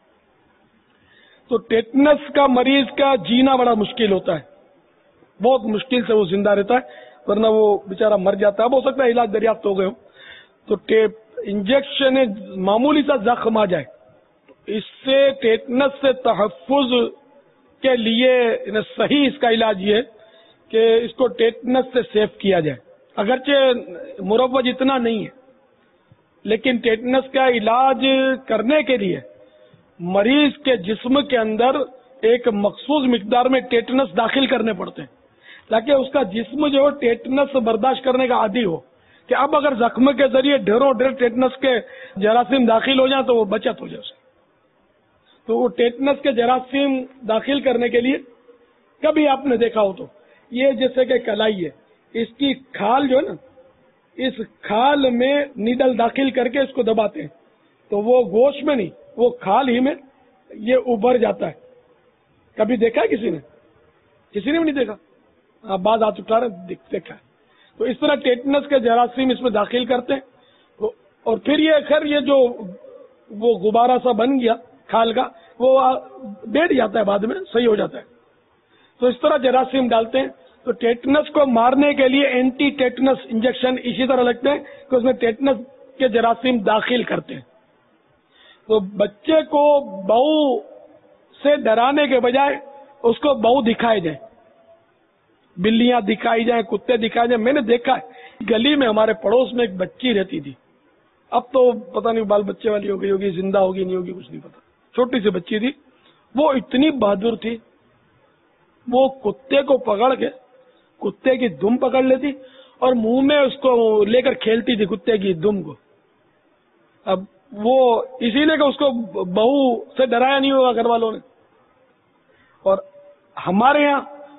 B: تو ٹیٹنس کا مریض کا جینا بڑا مشکل ہوتا ہے، بہت مشکل سے وہ زندہ رہتا ہے، ورنہ وہ بیچارہ مر جاتا ہے. اب ہو سکتا ہے علاج دریافت ہو گئے ہو. تو انجیکشن معمولی سا زخم آ جائے اس سے ٹیٹنس سے تحفظ کے لیے صحیح اس کا علاج یہ ہے کہ اس کو ٹیٹنس سے سیف کیا جائے. اگرچہ مروج اتنا نہیں ہے لیکن ٹیٹنس کا علاج کرنے کے لیے مریض کے جسم کے اندر ایک مخصوص مقدار میں ٹیٹنس داخل کرنے پڑتے ہیں تاکہ اس کا جسم جو ٹیٹنس برداشت کرنے کا عادی ہو کہ اب اگر زخم کے ذریعے ڈھیروں ڈھیر ٹیٹنس کے جراثیم داخل ہو جائیں تو وہ بچت ہو جائے. تو وہ ٹیٹنس کے جراثیم داخل کرنے کے لیے کبھی آپ نے دیکھا ہو تو یہ جیسے کہ کلائی ہے، اس کی کھال جو ہے نا اس کھال میں نیڈل داخل کر کے اس کو دباتے ہیں تو وہ گوشت میں نہیں، وہ کھال ہی میں یہ ابھر جاتا ہے. کبھی دیکھا ہے کسی نے بھی نہیں دیکھا؟ آپ بعض ہاتھ اٹھا رہے دیکھا ہے. تو اس طرح ٹیٹنس کے جراثیم اس میں داخل کرتے ہیں اور پھر یہ جو وہ غبارہ سا بن گیا کھال کا وہ بیٹھ جاتا ہے، بعد میں صحیح ہو جاتا ہے. تو اس طرح جراثیم ڈالتے ہیں. تو ٹیٹنس کو مارنے کے لیے اینٹی ٹیٹنس انجیکشن اسی طرح لگتے ہیں کہ اس میں ٹیٹنس کے جراثیم داخل کرتے ہیں. تو بچے کو بہو سے ڈرانے کے بجائے اس کو بہو دکھائے جائیں، بلیاں دکھائی جائیں، کتے دکھائے جائیں. میں نے دیکھا ہے گلی میں ہمارے پڑوس میں ایک بچی رہتی تھی، اب تو پتہ نہیں بال بچے والی ہو گئی ہوگی، زندہ ہوگی نہیں ہوگی کچھ نہیں پتا. چھوٹی سی بچی تھی، وہ اتنی بہادر تھی، وہ کتے کو پکڑ کے کتے کی دم پکڑ لیتی اور منہ میں اس کو لے کر کھیلتی تھی کتے کی دم کو. اب وہ اسی لیے کہ اس کو بہو سے ڈرایا نہیں ہوگا گھر والوں نے. اور ہمارے یہاں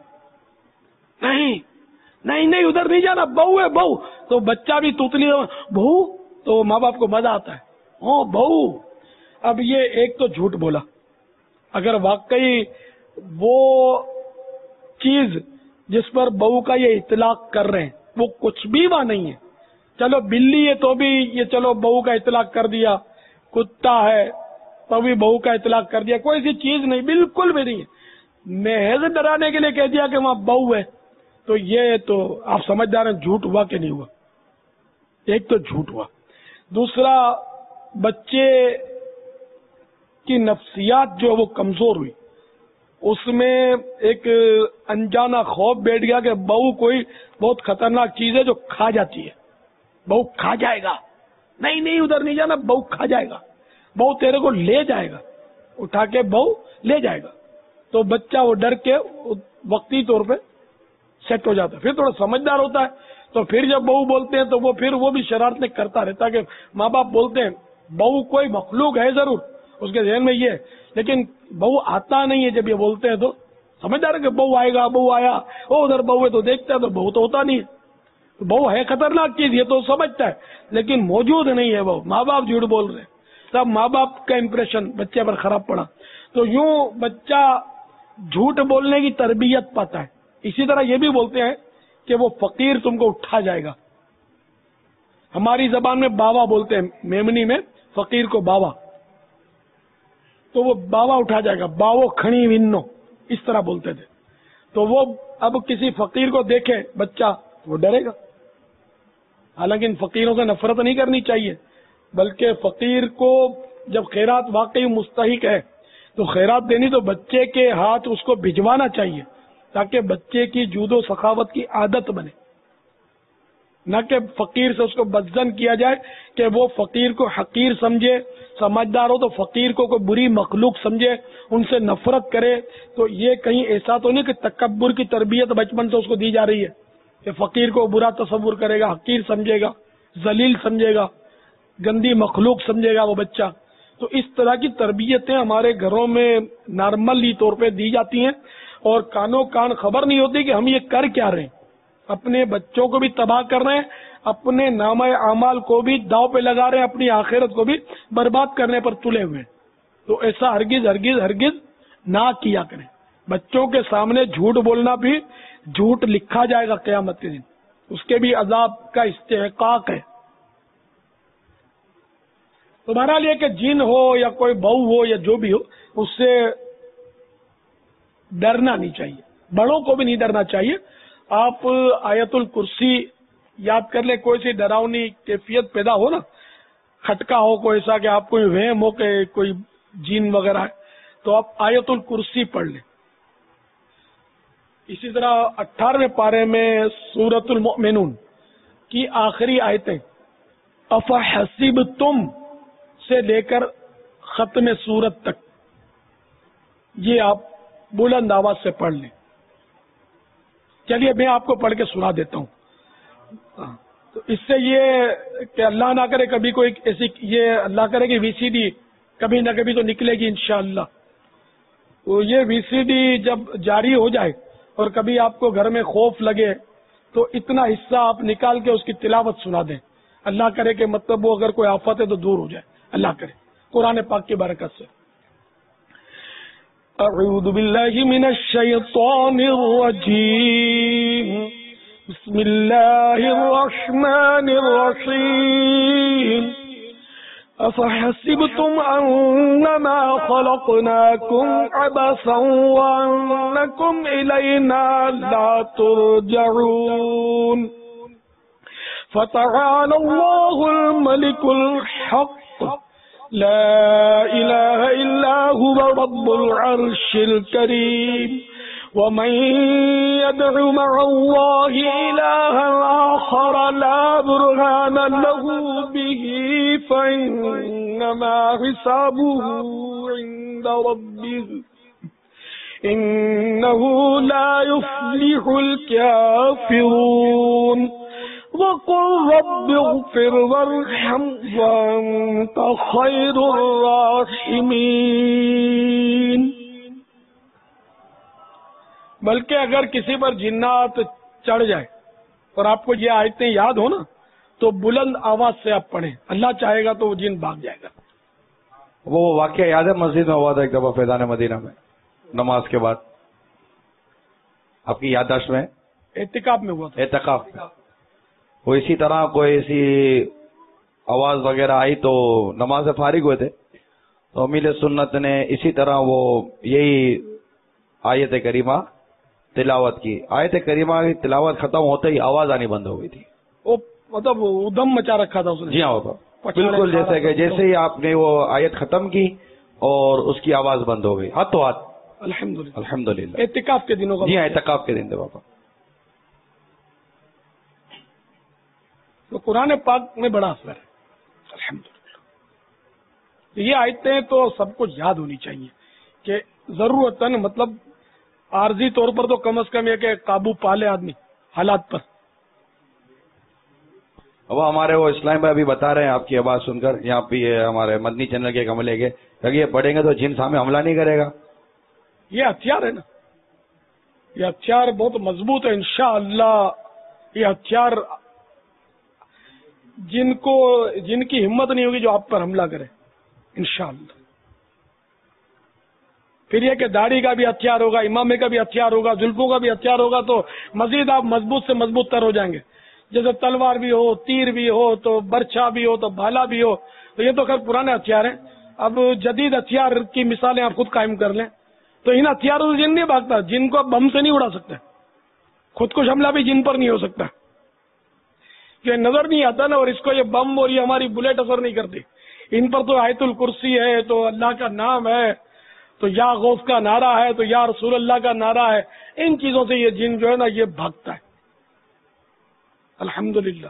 B: نہیں ادھر نہیں جانا، بہو ہے بہو. تو بچہ بھی توتلی بہو، تو ماں باپ کو مزہ آتا ہے، ہاں بہو. اب یہ ایک تو جھوٹ بولا. اگر واقعی وہ چیز جس پر بہو کا یہ اطلاق کر رہے ہیں وہ کچھ بھی وہاں نہیں ہے، چلو بلی ہے تو بھی یہ چلو بہو کا اطلاق کر دیا، کتا ہے تو بھی بہو کا اطلاق کر دیا، کوئی سی چیز نہیں، بالکل بھی نہیں ہے. محض ڈرانے کے لیے کہہ دیا کہ وہاں بہو ہے، تو یہ تو آپ سمجھدار ہیں جھوٹ ہوا کہ نہیں ہوا. ایک تو جھوٹ ہوا. دوسرا بچے کی نفسیات جو وہ کمزور ہوئی، اس میں ایک انجانا خوف بیٹھ گیا کہ بہو کوئی بہت خطرناک چیز ہے جو کھا جاتی ہے، بہو کھا جائے گا، نہیں ادھر نہیں جانا، بہو کھا جائے گا، بہو تیرے کو لے جائے گا، اٹھا کے بہو لے جائے گا. تو بچہ وہ ڈر کے وقتی طور پہ سیٹ ہو جاتا ہے. پھر تھوڑا سمجھدار ہوتا ہے تو پھر جب بہو بولتے ہیں تو وہ بھی شرارتیں کرتا رہتا کہ ماں باپ بولتے ہیں بہو کوئی مخلوق ہے ضرور اس کے ذہن میں یہ ہے، لیکن بہو آتا نہیں ہے. جب یہ بولتے ہیں تو سمجھدار ہے کہ بہو آئے گا، بہو آیا، وہ ادھر بہو ہے تو دیکھتا ہے تو بہو تو ہوتا نہیں ہے. تو بہو ہے خطرناک چیز، یہ تو سمجھتا ہے لیکن موجود نہیں ہے. وہ ماں باپ جھوٹ بول رہے ہیں، سب ماں باپ کا امپریشن بچے پر خراب پڑا. تو یوں بچہ جھوٹ بولنے کی تربیت پاتا ہے. اسی طرح یہ بھی بولتے ہیں کہ وہ فقیر تم کو اٹھا جائے گا. ہماری زبان میں باوا بولتے ہیں، میمنی میں فقیر کو باوا، تو وہ باوا اٹھا جائے گا، باو کھڑی ونو اس طرح بولتے تھے. تو وہ اب کسی فقیر کو دیکھے بچہ وہ ڈرے گا. حالانکہ ان فقیروں سے نفرت نہیں کرنی چاہیے، بلکہ فقیر کو جب خیرات واقعی مستحق ہے تو خیرات دینی تو بچے کے ہاتھ اس کو بھجوانا چاہیے تاکہ بچے کی جود و سخاوت کی عادت بنے، نہ کہ فقیر سے اس کو بدزن کیا جائے کہ وہ فقیر کو حقیر سمجھے. سمجھدار ہو تو فقیر کو کوئی بری مخلوق سمجھے، ان سے نفرت کرے. تو یہ کہیں ایسا تو نہیں کہ تکبر کی تربیت بچپن سے اس کو دی جا رہی ہے کہ فقیر کو برا تصور کرے گا، حقیر سمجھے گا، ذلیل سمجھے گا، گندی مخلوق سمجھے گا وہ بچہ. تو اس طرح کی تربیتیں ہمارے گھروں میں نارملی طور پہ دی جاتی ہیں اور کانوں کان خبر نہیں ہوتی کہ ہم یہ کر کیا رہے ہیں. اپنے بچوں کو بھی تباہ کر رہے ہیں، اپنے نامہ اعمال کو بھی داؤ پہ لگا رہے ہیں، اپنی آخرت کو بھی برباد کرنے پر تلے ہوئے ہیں. تو ایسا ہرگز ہرگز ہرگز نہ کیا کریں. بچوں کے سامنے جھوٹ بولنا بھی جھوٹ لکھا جائے گا قیامت کے دن، اس کے بھی عذاب کا استحقاق ہے. تو بہرحال یہ کہ جن ہو یا کوئی بہو ہو یا جو بھی ہو، اس سے ڈرنا نہیں چاہیے، بڑوں کو بھی نہیں ڈرنا چاہیے. آپ آیت الکرسی یاد کر لیں. کوئی سی ڈراؤنی کیفیت پیدا ہو نا، کھٹکا ہو کوئی ایسا کہ آپ کوئی وہم ہو کہ کوئی جین وغیرہ ہے، تو آپ آیت الکرسی پڑھ لیں. اسی طرح 18ویں پارے میں سورۃ المؤمنون کی آخری آیتیں افحسبتم سے لے کر ختم سورت تک یہ آپ بلند آواز سے پڑھ لیں. چلیے میں آپ کو پڑھ کے سنا دیتا ہوں. تو اس سے یہ کہ اللہ نہ کرے کبھی کوئی ایسی، یہ اللہ کرے کہ وی سی ڈی کبھی نہ کبھی تو نکلے گی انشاءاللہ. تو یہ وی سی ڈی جب جاری ہو جائے اور کبھی آپ کو گھر میں خوف لگے تو اتنا حصہ آپ نکال کے اس کی تلاوت سنا دیں. اللہ کرے کہ مطلب وہ اگر کوئی آفت ہے تو دور ہو جائے، اللہ کرے، قرآن پاک کی برکت سے. اعوذ باللہ من الشیطان الرجیم، بسم اللہ الرحمن الرحیم. افحسبتم انما خلقناکم عبثا وانکم الینا لا ترجعون. فتعالى الله الملك الحق لا إله إلا هو رب العرش الكريم. ومن يدع مع الله إلها آخر لا برهان له به فإنما حسابه عند ربه إنه لا يفلح الكافرون. وقل رب اغفر وارحم وانت خیر الراحمین. بلکہ اگر کسی پر جنات چڑھ جائے اور آپ کو یہ آیتیں یاد ہو نا تو بلند آواز سے آپ پڑھیں، اللہ چاہے گا تو وہ جن بھاگ جائے گا.
G: وہ واقعہ یاد ہے مسجد میں ہوا تھا ایک دفعہ فیضان مدینہ میں نماز کے بعد، آپ کی یادداشت میں؟
B: اعتکاف میں ہوا تھا.
G: اعتکاف وہ اسی طرح کوئی ایسی آواز وغیرہ آئی تو نماز سے فارغ ہوئے تھے تو امیر سنت نے اسی طرح وہ یہی آیت کریمہ تلاوت کی. آیت کریمہ کی تلاوت ختم ہوتے ہی آواز آنی بند ہو گئی تھی.
B: وہ مطلب ادم مچا رکھا تھا اس نے.
G: جی ہاں بالکل، جیسے کہ جیسے ہی آپ نے وہ آیت ختم کی اور اس کی آواز بند ہو گئی ہاتھوں ہاتھ. الحمدللہ
B: اعتکاف کے دنوں کا.
G: جی ہاں اعتکاف کے دن تھے بابا.
B: تو قرآن پاک میں بڑا اثر ہے الحمدللہ. یہ آیتیں تو سب کو یاد ہونی چاہیے کہ ضرورتاً مطلب عارضی طور پر تو کم از کم یہ کہ قابو پا لے آدمی حالات پر.
G: اب ہمارے وہ اسلام بھائی ابھی بتا رہے ہیں آپ کی آواز سن کر، یہاں پہ ہمارے مدنی چینل کے عملے کے، کہ یہ پڑھیں گے تو جن سامنے حملہ نہیں کرے گا.
B: یہ ہتھیار ہے نا، یہ ہتھیار بہت مضبوط ہے انشاءاللہ. یہ ہتھیار جن کی ہمت نہیں ہوگی جو آپ پر حملہ کرے انشاءاللہ. پھر یہ کہ داڑھی کا بھی ہتھیار ہوگا، امامے کا بھی ہتھیار ہوگا، زلفوں کا بھی ہتھیار ہوگا، تو مزید آپ مضبوط سے مضبوط تر ہو جائیں گے. جیسے تلوار بھی ہو، تیر بھی ہو، تو برچھا بھی ہو، تو بھالا بھی ہو. تو یہ تو خیر پرانے ہتھیار ہیں. اب جدید ہتھیار کی مثالیں آپ خود قائم کر لیں. تو ان ہتھیاروں سے جن نہیں بھاگتا، جن کو بم سے نہیں اڑا سکتے. خود کش حملہ بھی جن پر نہیں ہو سکتا، یہ نظر نہیں آتا نا. اور اس کو یہ بم اور یہ ہماری بلیٹ اثر نہیں کرتی. ان پر تو آیت الکرسی ہے، تو اللہ کا نام ہے، تو یا غوث کا نعرہ ہے، تو یا رسول اللہ کا نعرہ ہے. ان چیزوں سے یہ جن جو ہے نا یہ بھاگتا ہے الحمدللہ.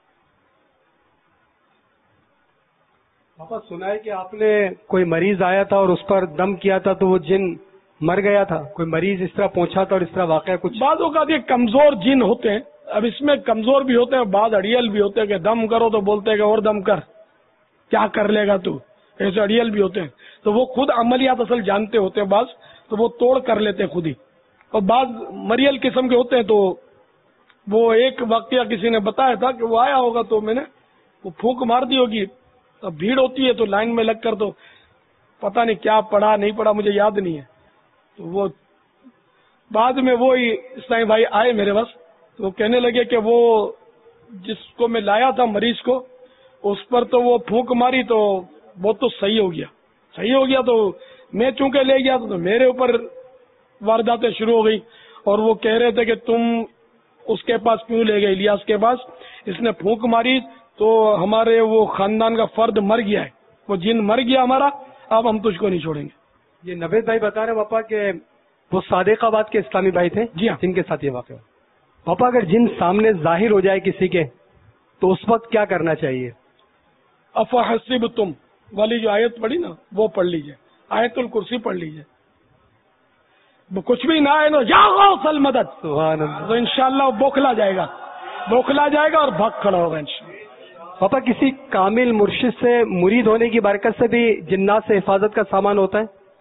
E: پاپا سنا ہے کہ آپ نے کوئی مریض آیا تھا اور اس پر دم کیا تھا تو وہ جن مر گیا تھا. کوئی مریض اس طرح پہنچا تھا اور اس طرح واقعہ کچھ؟
B: بعض اوقات یہ کمزور جن ہوتے ہیں. اب اس میں کمزور بھی ہوتے ہیں، بعض اڑیل بھی ہوتے ہیں کہ دم کرو تو بولتے ہیں کہ اور دم کر، کیا کر لے گا تو. ایسے اڑیل بھی ہوتے ہیں. تو وہ خود عملیات اصل جانتے ہوتے ہیں بعض، تو وہ توڑ کر لیتے ہیں خود ہی. اور بعض مریل قسم کے ہوتے ہیں. تو وہ ایک واقعہ کسی نے بتایا تھا کہ وہ آیا ہوگا تو میں نے وہ پھونک مار دی ہوگی. اب بھیڑ ہوتی ہے تو لائن میں لگ کر تو پتہ نہیں کیا پڑھا نہیں پڑھا مجھے یاد نہیں ہے. تو وہ بعد میں وہی اسلامی بھائی آئے میرے پاس، تو وہ کہنے لگے کہ وہ جس کو میں لایا تھا مریض کو، اس پر تو وہ پھونک ماری تو وہ تو صحیح ہو گیا. تو میں چونکہ لے گیا تو میرے اوپر وارداتیں شروع ہو گئی. اور وہ کہہ رہے تھے کہ تم اس کے پاس کیوں لے گئے، الیاس کے پاس، اس نے پھونک ماری تو ہمارے وہ خاندان کا فرد مر گیا ہے، وہ جن مر گیا ہمارا، اب ہم تجھ کو نہیں چھوڑیں گے.
E: یہ نوید بھائی بتا رہے پاپا کہ وہ صادق آباد کے اسلامی بھائی تھے
B: جی ہاں،
E: جن کے ساتھ یہ واقعہ. پاپا اگر جن سامنے ظاہر ہو جائے کسی کے تو اس وقت کیا کرنا چاہیے؟
B: افحسبتم والی جو آیت پڑھی نا وہ پڑھ لیجئے، آیت الکرسی پڑھ لیجئے. کچھ بھی نہ آئے نا یا غوث المدد،
E: سبحان اللہ.
B: تو انشاءاللہ وہ بوکھلا جائے گا اور بھاگ کھڑا ہوگا انشاءاللہ.
E: پاپا کسی کامل مرشد سے مرید ہونے کی برکت سے بھی جنات سے حفاظت کا سامان ہوتا ہے؟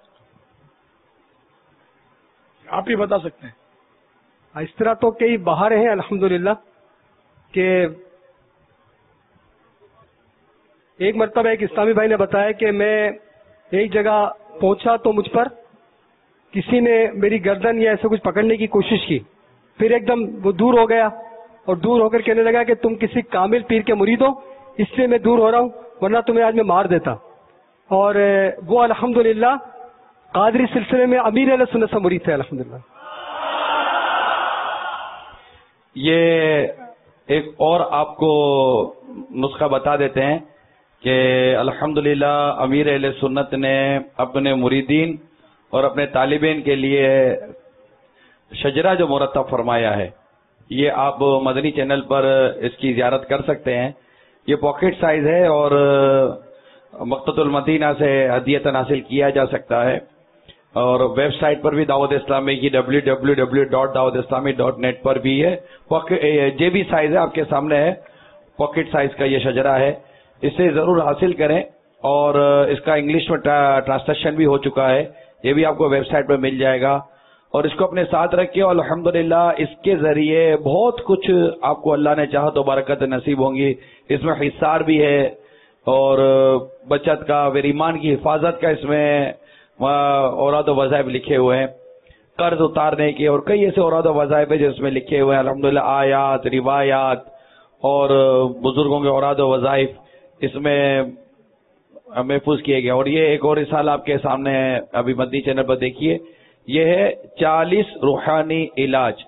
B: آپ ہی بتا سکتے ہیں.
E: اس طرح تو کئی بہاریں ہیں الحمدللہ کہ ایک مرتبہ ایک اسلامی بھائی نے بتایا کہ میں ایک جگہ پہنچا تو مجھ پر کسی نے میری گردن یا ایسا کچھ پکڑنے کی کوشش کی، پھر ایک دم وہ دور ہو گیا اور دور ہو کر کہنے لگا کہ تم کسی کامل پیر کے مرید ہو، اس لیے میں دور ہو رہا ہوں، ورنہ تمہیں آج میں مار دیتا. اور وہ الحمدللہ قادری سلسلے میں امیر اہل سنت سے مرید تھے الحمدللہ.
G: یہ ایک اور آپ کو نسخہ بتا دیتے ہیں کہ الحمدللہ امیر اہل سنت نے اپنے مریدین اور اپنے طالبین کے لیے شجرہ جو مرتب فرمایا ہے، یہ آپ مدنی چینل پر اس کی زیارت کر سکتے ہیں. یہ پاکٹ سائز ہے اور مقتۃ المدینہ سے ہدیتاً حاصل کیا جا سکتا ہے. اور ویب سائٹ پر بھی دعوت اسلامی کی www.dawatIslami.net پر بھی ہے. جے بی سائز ہے، آپ کے سامنے ہے، پاکٹ سائز کا یہ شجرہ ہے. اسے ضرور حاصل کریں. اور اس کا انگلش میں ٹرانسلیشن بھی ہو چکا ہے، یہ بھی آپ کو ویب سائٹ پہ مل جائے گا. اور اس کو اپنے ساتھ رکھیں. اور الحمدللہ اس کے ذریعے بہت کچھ آپ کو اللہ نے چاہا تو برکت نصیب ہوں گی. اس میں حصار بھی ہے اور بچت کا، پھر ایمان کی حفاظت کا، اس میں اوراد و وظائف لکھے ہوئے ہیں، قرض اتارنے کے اور کئی ایسے اوراد و وظائف ہیں جو اس میں لکھے ہوئے ہیں. الحمدللہ آیات، روایات اور بزرگوں کے اوراد و وظائف اس میں محفوظ کیے گئے. اور یہ ایک اور رسالہ آپ کے سامنے ہے، ابھی مدنی چینل پر دیکھیے، یہ ہے 40 روحانی علاج.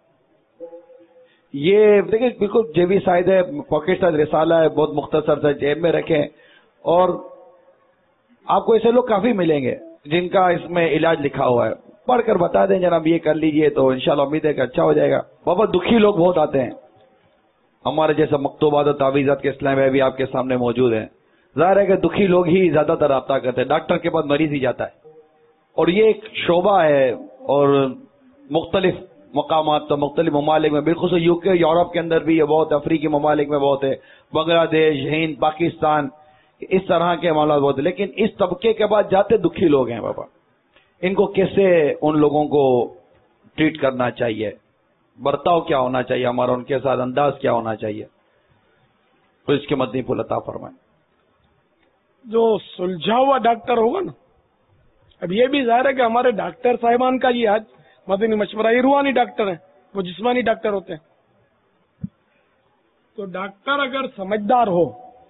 G: یہ دیکھیں بالکل جیبی سائز ہے، پاکٹ سائز رسالہ ہے، بہت مختصر سا، جیب میں رکھیں. اور آپ کو ایسے لوگ کافی ملیں گے جن کا اس میں علاج لکھا ہوا ہے. پڑھ کر بتا دیں جناب یہ کر لیجئے تو انشاءاللہ امید ہے کہ اچھا ہو جائے گا. بابا دکھی لوگ بہت آتے ہیں، ہمارے جیسے مکتوبات اور تعویذات کے اسلام میں بھی آپ کے سامنے موجود ہیں. ظاہر ہے کہ دکھی لوگ ہی زیادہ تر رابطہ کرتے ہیں، ڈاکٹر کے پاس مریض ہی جاتا ہے. اور یہ ایک شعبہ ہے اور مختلف مقامات تو مختلف ممالک میں، بالخصوص یو کے یورپ کے اندر بھی یہ بہت، افریقی ممالک میں بہت ہے، بنگلہ دیش، ہند، پاکستان، اس طرح کے معاملات بہت ہیں. لیکن اس طبقے کے بعد جاتے دکھی لوگ ہیں بابا، ان کو کیسے ان لوگوں کو ٹریٹ کرنا چاہیے، برتاؤ کیا ہونا چاہیے ہمارا ان کے ساتھ، انداز کیا ہونا چاہیے، تو اس کے مدنی پھول عطا فرمائیں.
B: جو سلجھا ہوا ڈاکٹر ہوگا نا، اب یہ بھی ظاہر ہے کہ ہمارے ڈاکٹر صاحبان کا یہ آج مدنی مشورہ، یہ روحانی ڈاکٹر ہیں، وہ جسمانی ڈاکٹر ہوتے ہیں. تو ڈاکٹر اگر سمجھدار ہو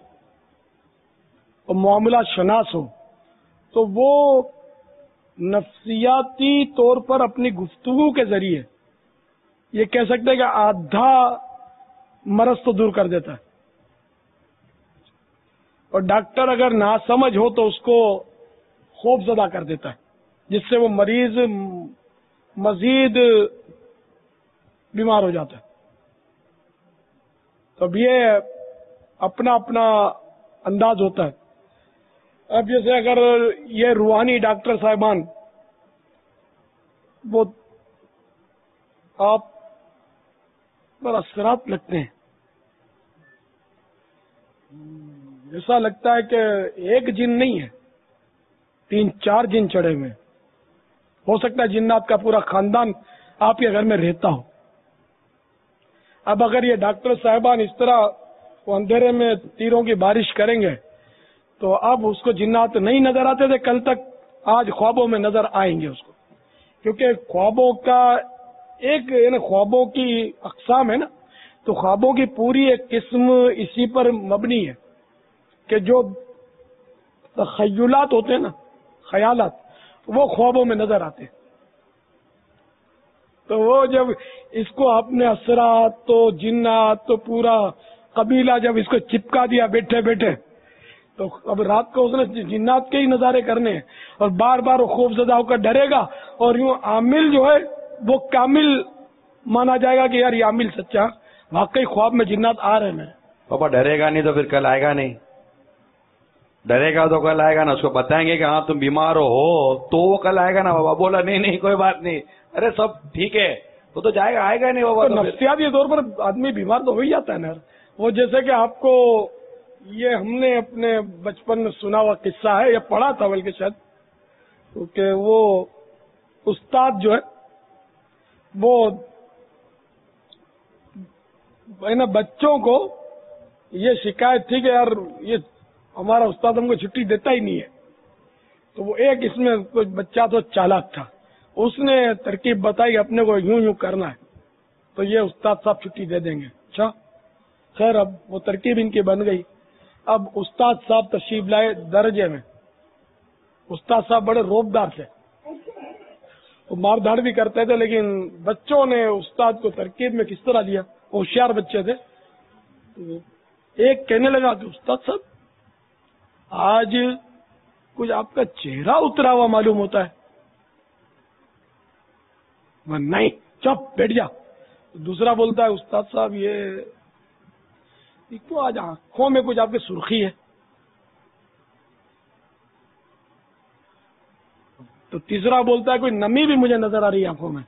B: اور معاملات شناس ہو تو وہ نفسیاتی طور پر اپنی گفتگو کے ذریعے یہ کہہ سکتے ہیں کہ آدھا مرض تو دور کر دیتا ہے. اور ڈاکٹر اگر ناسمجھ ہو تو اس کو خوف زدہ کر دیتا ہے، جس سے وہ مریض مزید بیمار ہو جاتا ہے. تو اب یہ اپنا اپنا انداز ہوتا ہے. اب جیسے اگر یہ روحانی ڈاکٹر صاحبان وہ آپ پر اثرات لگتے ہیں، ایسا لگتا ہے کہ ایک جن نہیں ہے، 3-4 جن چڑھے ہوئے. ہو سکتا ہے جنات کا پورا خاندان آپ کے گھر میں رہتا ہو. اب اگر یہ ڈاکٹر صاحبان اس طرح وہ اندھیرے میں تیروں کی بارش کریں گے تو اب اس کو جنات نہیں نظر آتے تھے کل تک، آج خوابوں میں نظر آئیں گے اس کو. کیونکہ خوابوں کا ایک خوابوں کی اقسام ہے نا، تو خوابوں کی پوری ایک قسم اسی پر مبنی ہے کہ جو تخیلات ہوتے ہیں نا، خیالات، وہ خوابوں میں نظر آتے ہیں. تو وہ جب اس کو آپ نے اثرات تو جنات تو پورا قبیلہ جب اس کو چپکا دیا بیٹھے بیٹھے، تو اب رات کو اس نے جنات کے ہی نظارے کرنے ہیں اور بار بار وہ خوف زدہ ہو کر ڈرے گا، اور یوں عامل جو ہے وہ کامل مانا جائے گا کہ یار یہ عامل سچا، واقعی خواب میں جنات آ رہے ہیں.
G: پاپا ڈرے گا نہیں تو پھر کل آئے گا نہیں، ڈرے گا تو کل آئے گا نا. اس کو بتائیں گے کہ ہاں تم بیمار ہو تو وہ کل آئے گا نا. بابا بولا نہیں کوئی بات نہیں، ارے سب ٹھیک ہے، وہ تو جائے گا، آئے گا نہیں بابا.
B: نفسیاتی طور پر آدمی بیمار تو ہو ہی جاتا ہے نا. وہ جیسے کہ آپ کو یہ ہم نے اپنے بچپن میں سنا ہوا قصہ ہے، یا پڑھا تھا بلکہ شاید، کیونکہ وہ استاد جو ہے وہ بچوں کو یہ شکایت تھی کہ یار یہ ہمارا استاد ہم کو چھٹی دیتا ہی نہیں ہے. تو وہ ایک اس میں کوئی بچہ تو چالاک تھا، اس نے ترکیب بتائی اپنے کو یوں کرنا ہے تو یہ استاد صاحب چھٹی دے دیں گے. اچھا خیر، اب وہ ترکیب ان کی بن گئی. اب استاد صاحب تشریف لائے درجے میں. استاد صاحب بڑے روبدار تھے، وہ مار دھاڑ بھی کرتے تھے، لیکن بچوں نے استاد کو ترکیب میں کس طرح لیا، ہوشیار بچے تھے. ایک کہنے لگا کہ استاد صاحب آج کچھ آپ کا چہرہ اترا ہوا معلوم ہوتا ہے. نہیں، چپ بیٹھ جا. دوسرا بولتا ہے استاد صاحب یہ کیوں آج آنکھوں میں کچھ آپ کی سرخی ہے. تو تیسرا بولتا ہے کوئی نمی بھی مجھے نظر آ رہی ہے آنکھوں میں.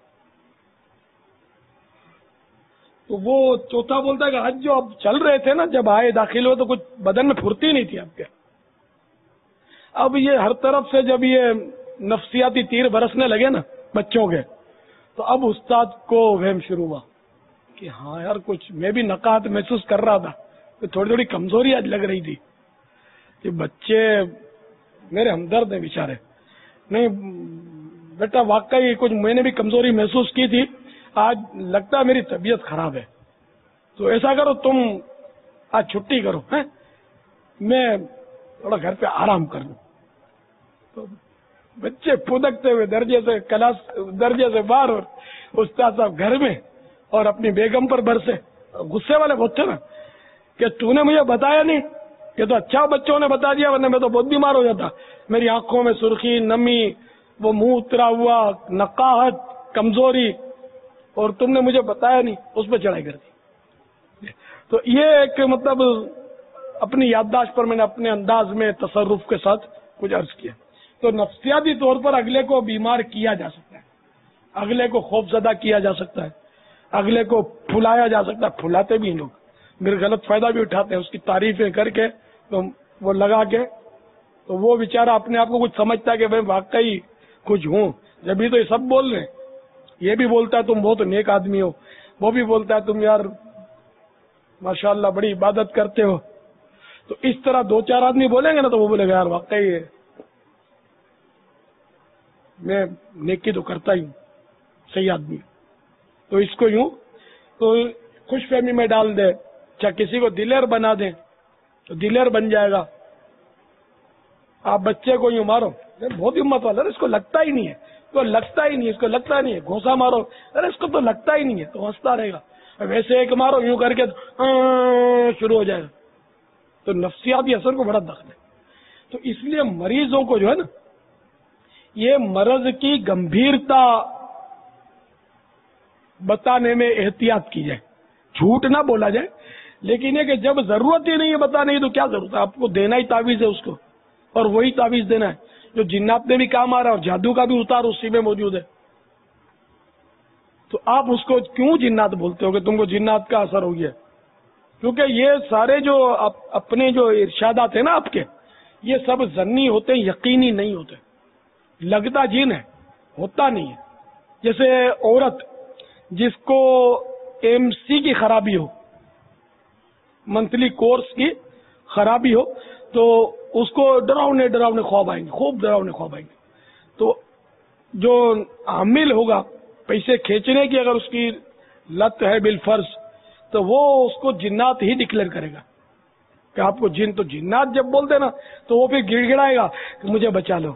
B: تو وہ چوتھا بولتا ہے کہ آج جو آپ چل رہے تھے نا، جب آئے داخل ہوئے تو کچھ بدن میں پھرتی نہیں تھی آپ کے. اب یہ ہر طرف سے جب یہ نفسیاتی تیر برسنے لگے نا بچوں کے، تو اب استاد کو وہم شروع ہوا کہ ہاں یار کچھ میں بھی نقاہت محسوس کر رہا تھا، تھوڑی تھوڑی کمزوری آج لگ رہی تھی کہ بچے میرے ہمدرد ہیں بیچارے. نہیں بیٹا، واقعی کچھ میں نے بھی کمزوری محسوس کی تھی، آج لگتا ہے میری طبیعت خراب ہے، تو ایسا کرو تم آج چھٹی کرو، میں تھوڑا گھر پہ آرام کر لوں. تو بچے پھدکتے ہوئے درجے سے باہر، اور استاد صاحب گھر میں اور اپنی بیگم پر برسے. غصے والے بہت تھے نا کہ تو نے مجھے بتایا نہیں، یہ تو اچھا بچوں نے بتا دیا، ورنہ میں تو بہت بیمار ہو جاتا. میری آنکھوں میں سرخی، نمی، وہ منہ اترا ہوا، نقاہت، کمزوری، اور تم نے مجھے بتایا نہیں، اس پہ چڑھائی کر دی. تو یہ ایک مطلب اپنی یادداشت پر میں نے اپنے انداز میں تصرف کے ساتھ کچھ عرض کیا. تو نفسیاتی طور پر اگلے کو بیمار کیا جا سکتا ہے. اگلے کو خوف زدہ کیا جا سکتا ہے، اگلے کو پھلایا جا سکتا ہے، پھلاتے بھی ہیں لوگ، میرے غلط فائدہ بھی اٹھاتے ہیں اس کی تعریفیں کر کے، تو وہ لگا کے، تو وہ بیچارہ اپنے آپ کو کچھ سمجھتا ہے کہ میں واقعی کچھ ہوں، جبھی تو یہ سب بول رہے ہیں، یہ بھی بولتا ہے تم بہت نیک آدمی ہو، وہ بھی بولتا ہے تم یار ماشاءاللہ بڑی عبادت کرتے ہو، تو اس طرح دو چار آدمی بولیں گے نا تو وہ بولے گا یار واقعی میں نیکی تو کرتا ہی ہوں، صحیح آدمی، تو اس کو یوں تو خوش فہمی میں ڈال دے، چاہے کسی کو دلیر بنا دیں تو دلیر بن جائے گا. آپ بچے کو یوں مارو، بہت ہمت والا، اس کو لگتا ہی نہیں ہے، اس کو لگتا ہی نہیں ہے، اس کو لگتا نہیں ہے، گھوسا مارو، ارے اس کو تو لگتا ہی نہیں ہے، تو ہنستا رہے گا. ویسے ایک مارو یوں کر کے شروع ہو جائے گا. تو نفسیاتی اثر کو بڑا دخل ہے. تو اس لیے مریضوں کو جو ہے نا، یہ مرض کی گمبھیرتا بتانے میں احتیاط کی جائے، جھوٹ نہ بولا جائے، لیکن یہ کہ جب ضرورت ہی نہیں ہے بتانے کی تو کیا ضرورت ہے، آپ کو دینا ہی تعویذ ہے اس کو، اور وہی تعویذ دینا ہے جو جنات میں بھی کام آ رہا ہے اور جادو کا بھی اتار اسی میں موجود ہے. تو آپ اس کو کیوں جنات بولتے ہو کہ تم کو جنات کا اثر ہو گیا؟ کیونکہ یہ سارے جو اپنے جو ارشادات ہیں نا آپ کے، یہ سب ظنی ہوتے ہیں، یقینی نہیں ہوتے. لگتا جن ہے، ہوتا نہیں ہے. جیسے عورت جس کو MC کی خرابی ہو، منتھلی کورس کی خرابی ہو، تو اس کو ڈراؤنے خواب آئیں گے، خوب ڈراؤنے خواب آئیں گے. تو جو حامل ہوگا پیسے کھینچنے کی، اگر اس کی لت ہے بالفرض، تو وہ اس کو جنات ہی ڈکلیئر کرے گا کہ آپ کو جن. تو جنات جب بولتے نا تو وہ پھر گڑ گڑائے گا کہ مجھے بچا لو،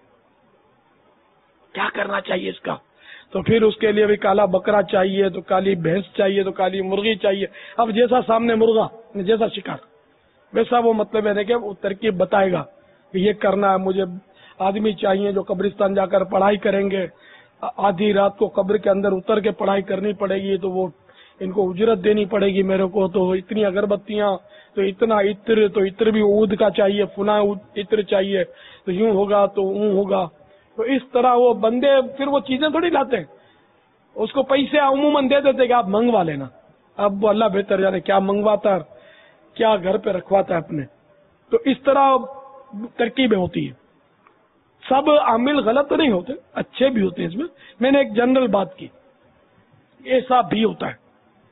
B: کیا کرنا چاہیے اس کا. تو پھر اس کے لیے بھی کالا بکرا چاہیے، تو کالی بھینس چاہیے، تو کالی مرغی چاہیے. اب جیسا سامنے مرغا، جیسا شکار، ویسا وہ مطلب ہے کہ وہ ترکیب بتائے گا کہ یہ کرنا ہے. مجھے آدمی چاہیے جو قبرستان جا کر پڑھائی کریں گے، آدھی رات کو قبر کے اندر اتر کے پڑھائی کرنی پڑے گی، تو وہ ان کو اجرت دینی پڑے گی میرے کو. تو اتنی اگربتیاں، تو اتنا عطر، تو عطر بھی عود کا چاہیے، فنا عطر چاہیے، تو یوں ہوگا تو اون ہوگا. تو اس طرح وہ بندے پھر وہ چیزیں تھوڑی لاتے ہیں، اس کو پیسے عموماً دے دیتے کہ آپ منگوا لینا. اب وہ اللہ بہتر جانے کیا منگواتا ہے، کیا گھر پہ رکھواتا ہے اپنے. تو اس طرح ترکیبیں ہوتی ہیں. سب عامل غلط نہیں ہوتے، اچھے بھی ہوتے ہیں. اس میں نے ایک جنرل بات کی، ایسا بھی ہوتا ہے.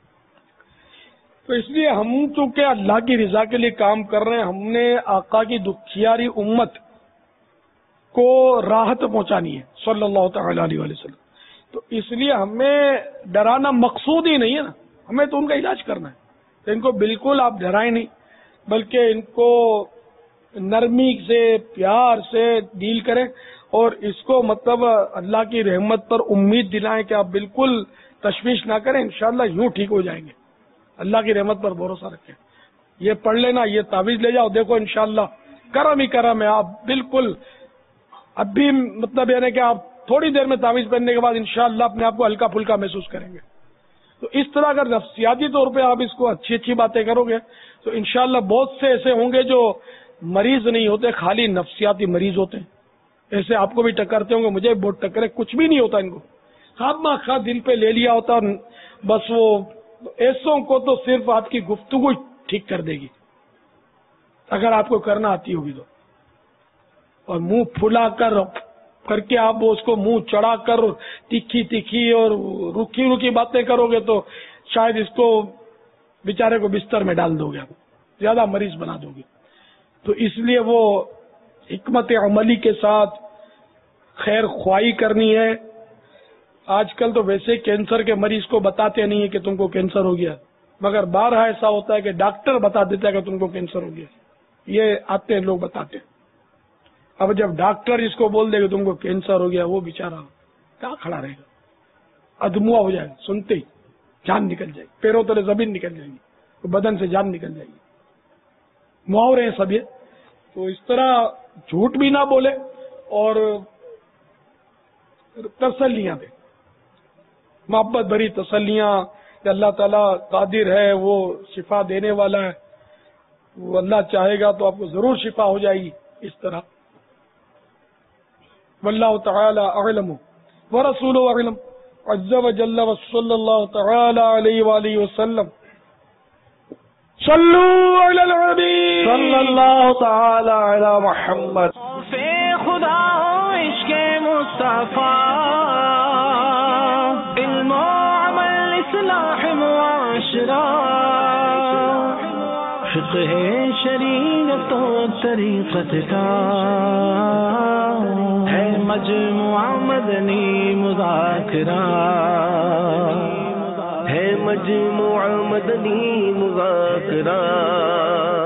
B: تو اس لیے ہم چونکہ اللہ کی رضا کے لیے کام کر رہے ہیں، ہم نے آقا کی دکھیاری امت کو راحت پہنچانی ہے صلی اللہ تعالی علیہ وسلم. تو اس لیے ہمیں ڈرانا مقصود ہی نہیں ہے نا، ہمیں تو ان کا علاج کرنا ہے. تو ان کو بالکل آپ ڈرائیں نہیں، بلکہ ان کو نرمی سے، پیار سے ڈیل کریں، اور اس کو مطلب اللہ کی رحمت پر امید دلائیں کہ آپ بالکل تشویش نہ کریں، انشاءاللہ یوں ٹھیک ہو جائیں گے. اللہ کی رحمت پر بھروسہ رکھیں. یہ پڑھ لینا، یہ تعویذ لے جاؤ، دیکھو انشاءاللہ کرم ہی کرم ہے. آپ بالکل اب بھی مطلب یعنی کہ آپ تھوڑی دیر میں تعویذ پہننے کے بعد انشاءاللہ اپنے آپ کو ہلکا پھلکا محسوس کریں گے. تو اس طرح اگر نفسیاتی طور پہ آپ اس کو اچھی اچھی باتیں کرو گے تو انشاءاللہ بہت سے ایسے ہوں گے جو مریض نہیں ہوتے، خالی نفسیاتی مریض ہوتے ہیں. ایسے آپ کو بھی ٹکرتے ہوں گے، مجھے بہت ٹکرے، کچھ بھی نہیں ہوتا ان کو، خواہ دل پہ لے لیا ہوتا، اور بس وہ ایسوں کو تو صرف آپ کی گفتگو ٹھیک کر دے گی اگر آپ کو کرنا آتی ہوگی تو. اور منہ پھلا کر کے آپ اس کو منہ چڑھا کر تیکھی تیکھی اور رکی رکی باتیں کرو گے تو شاید اس کو بیچارے کو بستر میں ڈال دو گے، آپ زیادہ مریض بنا دو گے. تو اس لیے وہ حکمت عملی کے ساتھ خیر خواہی کرنی ہے. آج کل تو ویسے کینسر کے مریض کو بتاتے نہیں ہے کہ تم کو کینسر ہو گیا، مگر بارہا ایسا ہوتا ہے کہ ڈاکٹر بتا دیتا ہے کہ تم کو کینسر ہو گیا. یہ آتے ہیں لوگ بتاتے ہیں. اب جب ڈاکٹر اس کو بول دے کہ تم کو کینسر ہو گیا، وہ بیچارہ کیا کھڑا رہے گا، ادموا ہو جائے گا، سنتے ہی جان نکل جائے گی، پیروں تلے زمین نکل جائے گی، بدن سے جان نکل جائے گی. محاورے ہیں سب یہ. تو اس طرح جھوٹ بھی نہ بولے اور تسلیاں دے، محبت بھری تسلیاں کہ اللہ تعالیٰ قادر ہے، وہ شفا دینے والا ہے، وہ اللہ چاہے گا تو آپ کو ضرور شفا ہو جائے گی. اس طرح واللہ تعالی اعلم ورسولہ اعلم. عز وجل وصلی اللہ تعالی علیہ وآلہ وسلم. صلو علی الحبیب
G: صلی اللہ تعالی علی محمد.
A: خدا عشق مصطفیٰ علم و عمل اصلاح معاشرہ فقہ شریعت و طریقت کا ہے مجموعہ مدنی مذاکرہ ہے مجموعہ مدنی مذاکرہ.